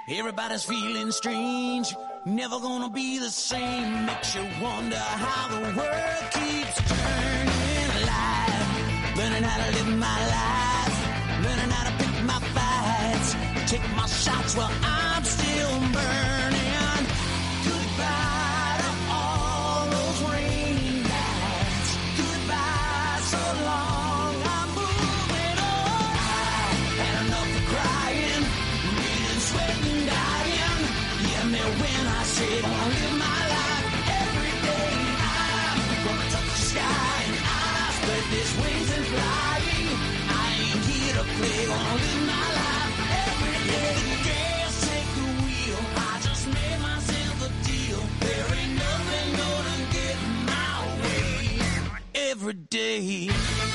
Everybody's feeling strange, never gonna be the same. Makes you wonder how the world keeps turning. Life, learning how to live my life, learning how to pick my fights, take my shots while I'm still burning. Goodbye to all those rainy nights, goodbye so long, I'm moving on. I had enough of crying, bleeding, sweating, dying. Hear me when I say gonna live my life every day. I'm gonna touch the sky and I spread these wings and flying. I ain't here to play, gonna live my life every day. Gas, take the wheel, I just made myself a deal. There ain't nothing gonna get in my way every day.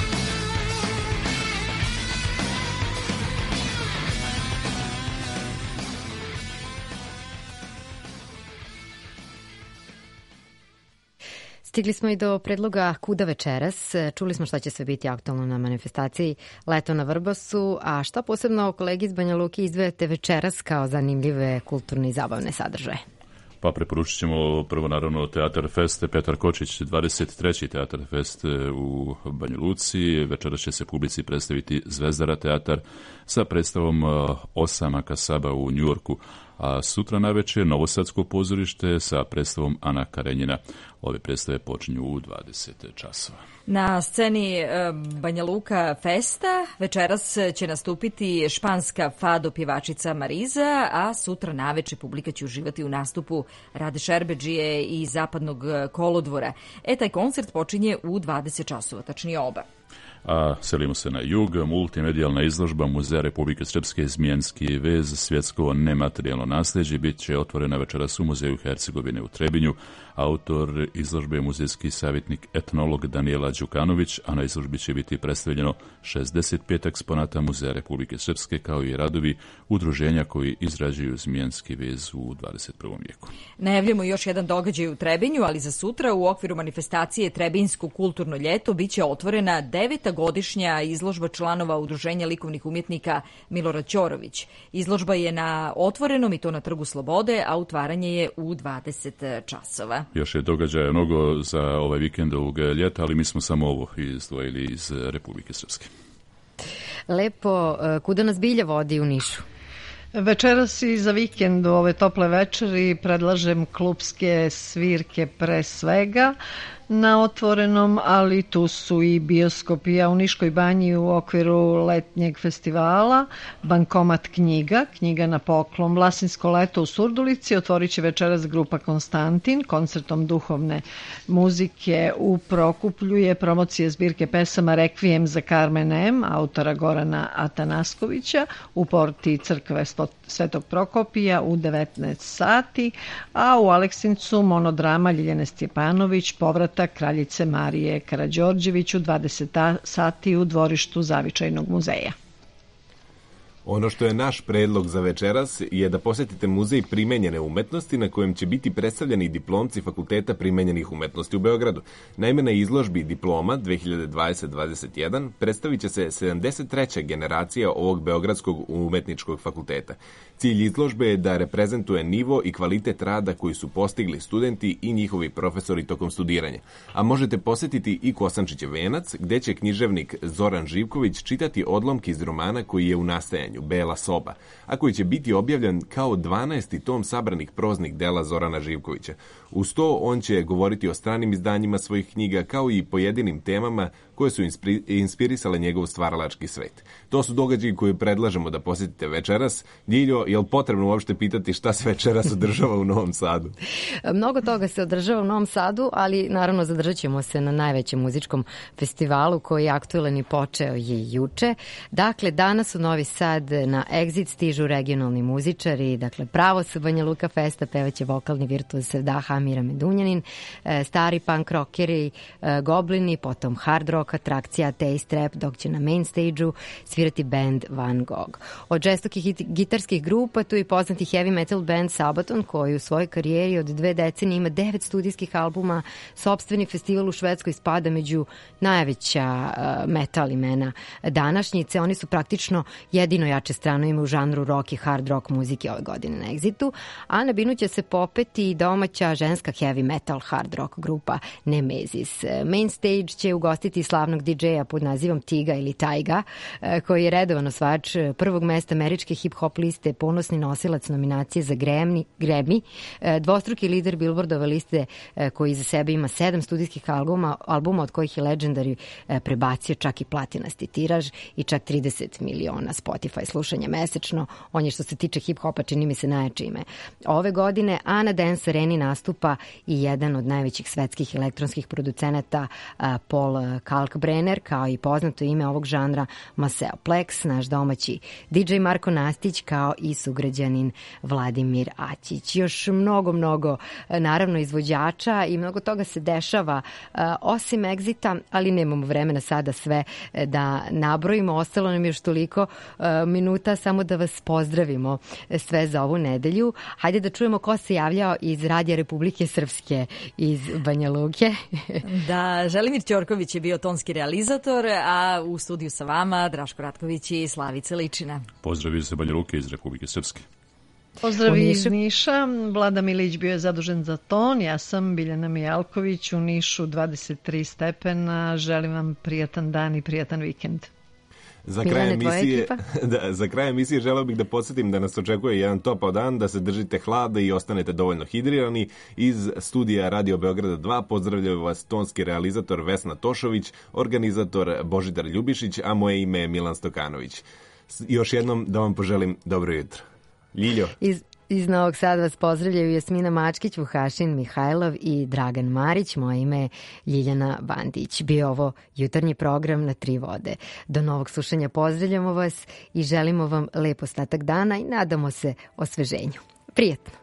Stigli smo i do predloga Kuda večeras. Čuli smo šta će sve biti aktualno na manifestaciji Leto na Vrbasu, a šta posebno kolegi iz Banja Luke izdvajate večeras kao zanimljive kulturne i zabavne sadržaje? Pa preporučit ćemo prvo naravno Teatar Fest Petar Kočić, dvadeset treći Teatar Fest u Banja Luci. Večeras će se publici predstaviti Zvezdara teatar sa predstavom Osama Kasaba u Njujorku, a sutra navečer Novosadsko pozorište sa predstavom Ana Karenjina. Ove predstave počinju u dvadeset časova. Na sceni Banja Luka Festa večeras će nastupiti španska fado pjevačica Mariza, a sutra naveče publika će uživati u nastupu Rade Šerbedžije i Zapadnog kolodvora. E, taj koncert počinje u dvadeset časova, tačnije oba. A selimo se na jug, multimedijalna izložba Muzeja Republike Srpske Zmijenski vez, svjetsko nematerijalno nasljeđe, bit će otvorena večeras u Muzeju Hercegovine u Trebinju. Autor izložbe je muzejski savjetnik etnolog Danijela Đukanović, a na izložbi će biti predstavljeno šezdeset pet eksponata Muzeja Republike Srpske, kao i radovi udruženja koji izrađuju Zmijenski vez u dvadeset prvom vijeku. Najavljamo još jedan događaj u Trebinju, ali za sutra u okviru manifestacije Trebinjsko kulturno ljeto biće otvorena deveta godišnja izložba članova Udruženja likovnih umjetnika Milorad Ćorović. Izložba je na otvorenom i to na Trgu Slobode, a otvaranje je u dvadeset časova. Još je događaja mnogo za ovaj vikend ovog ljeta, ali mi smo samo ovo izdvojili iz Republike Srpske. Lepo, kuda nas bilja vodi u Nišu? Večeras i za vikend u ove tople večeri predlažem klupske svirke pre svega na otvorenom, ali tu su i bioskopi, a u Niškoj banji u okviru letnjeg festivala Bankomat knjiga, knjiga na poklon, Vlasinsko leto u Surdulici otvorit će večeras grupa Konstantin koncertom duhovne muzike u Prokuplju je promocije zbirke pesama Rekvijem za Carmen M, autora Gorana Atanaskovića u porti crkve Svetog Prokopija u devetnaest sati, a u Aleksincu monodrama Ljiljane Stjepanović Povratak kraljice Marije Karađorđević u dvadeset sati u dvorištu Zavičajnog muzeja. Ono što je naš predlog za večeras je da posjetite muzej primenjene umetnosti na kojem će biti predstavljeni diplomci Fakulteta primenjenih umetnosti u Beogradu. Naime, na izložbi diploma dve hiljade dvadeset dvadeset jedan predstavit će se sedamdeset treća generacija ovog Beogradskog umetničkog fakulteta. Cilj izložbe je da reprezentuje nivo i kvalitet rada koji su postigli studenti i njihovi profesori tokom studiranja. A možete posjetiti i Kosančićev venac, gde će književnik Zoran Živković čitati odlomke iz romana koji je u nastajanju, Bela soba, a koji će biti objavljen kao dvanaesti tom sabranih proznih dela Zorana Živkovića. Uz to, on će govoriti o stranim izdanjima svojih knjiga, kao i pojedinim temama koje su inspirisale njegov stvaralački svet. To su događaji koje predlažemo da posjetite večeras. Diljo, je li potrebno uopšte pitati šta se večeras održava u Novom Sadu? Mnogo toga se održava u Novom Sadu, ali naravno zadržat ćemo se na najvećem muzičkom festivalu koji je aktuelan i počeo je juče. Dakle, danas u Novi Sad na Exit stižu regionalni muzičari, dakle pravo sa Banja Luka Festa pevaće vokalni virtuoz Sevdaha Amira Medunjanin, stari punk rockeri Goblini, potom hard rock atrakcija Taste Rap, dok će na main stage-u svirati band Van Gogh. Od žestokih gitarskih grupa tu je poznati heavy metal band Sabaton, koji u svojoj karijeri od dve decenije ima devet studijskih albuma, sopstveni festival u Švedskoj spada među najveća metal imena današnjice. Oni su praktično jedino jače strano ime u žanru rock i hard rock muzike ove godine na Exitu, a na binu će se popeti i domaća ženska heavy metal hard rock grupa Nemesis. Main stage će ugostiti slavnog di džeja pod nazivom Tiga ili Taiga, koji je redovan osvajač prvog mesta američke hip-hop liste, ponosni nosilac nominacije za Grammy, Grammy, dvostruki lider Billboardove liste koji za sebe ima sedam studijskih albuma, albuma od kojih je Legendary prebacio čak i platinasti tiraž i čak trideset miliona Spotify slušanja mesečno. On je što se tiče hip-hopa čini mi se najjače ime ove godine, a na Dance Areni nastupa i jedan od najvećih svetskih elektronskih producenata Paul Kalkbrenner, kao i poznato ime ovog žanra Maceo Plex, naš domaći di džej Marko Nastić, kao i sugrađanin Vladimir Aćić. Još mnogo, mnogo naravno izvođača i mnogo toga se dešava osim Exita, ali nemamo vremena sada sve da nabrojimo. Ostalo nam još toliko minuta, samo da vas pozdravimo sve za ovu nedelju. Hajde da čujemo ko se javljao iz Radija Republike Srpske iz Banja Luke. Da, Želimir Ćorković je bio tonski realizator, a u studiju sa vama Draško Ratković i Slavica Ličina. Pozdrav iz Banja Luke iz Republike Srpske. Pozdrav iz Niša. Vlada Milić bio je zadužen za ton. Ja sam Biljana Mijalković, u Nišu dvadeset tri stepena. Želim vam prijatan dan i prijatan vikend. Za kraj emisije, da, za kraj emisije želeo bih da podsjetim da nas očekuje jedan topao dan, da se držite hlada i ostanete dovoljno hidrirani. Iz studija Radio Beograda dva pozdravljaju vas tonski realizator Vesna Tošović, organizator Božidar Ljubišić, a moje ime je Milan Stokanović. Još jednom da vam poželim dobro jutro. Ljiljo. Iz, iz Novog Sada vas pozdravljaju Jasmina Mačkić, Vuhašin Mihajlov i Dragan Marić. Moje ime je Ljiljana Bandić. Bio ovo jutarnji program na Tri vode. Do novog slušanja pozdravljamo vas i želimo vam lep ostatak dana i nadamo se osveženju. Prijetno.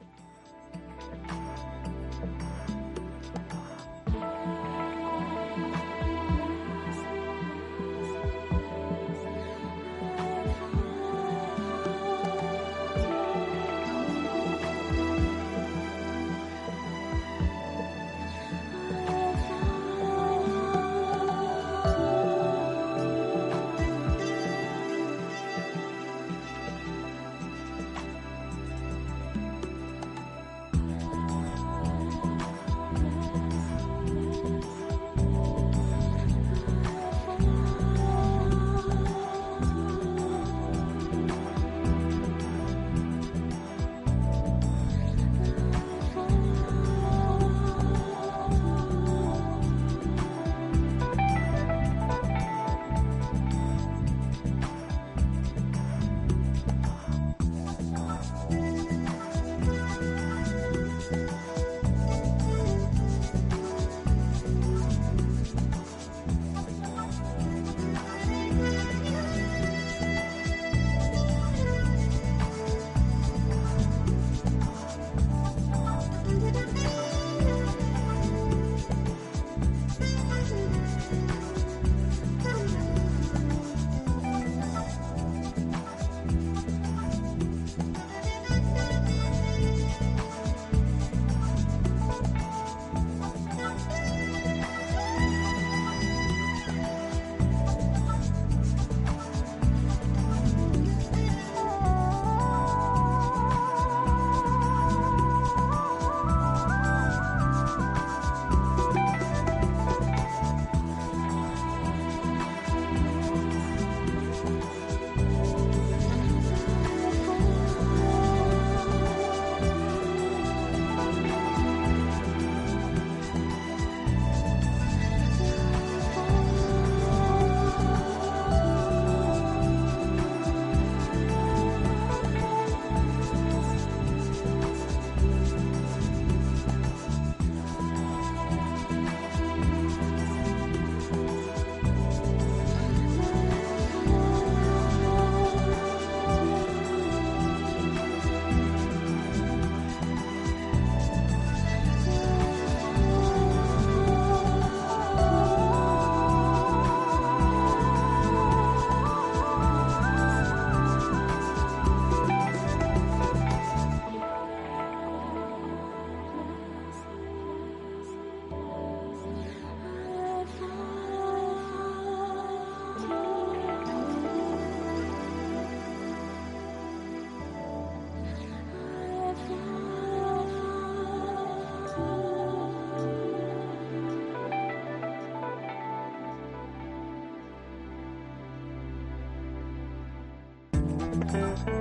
Thank you.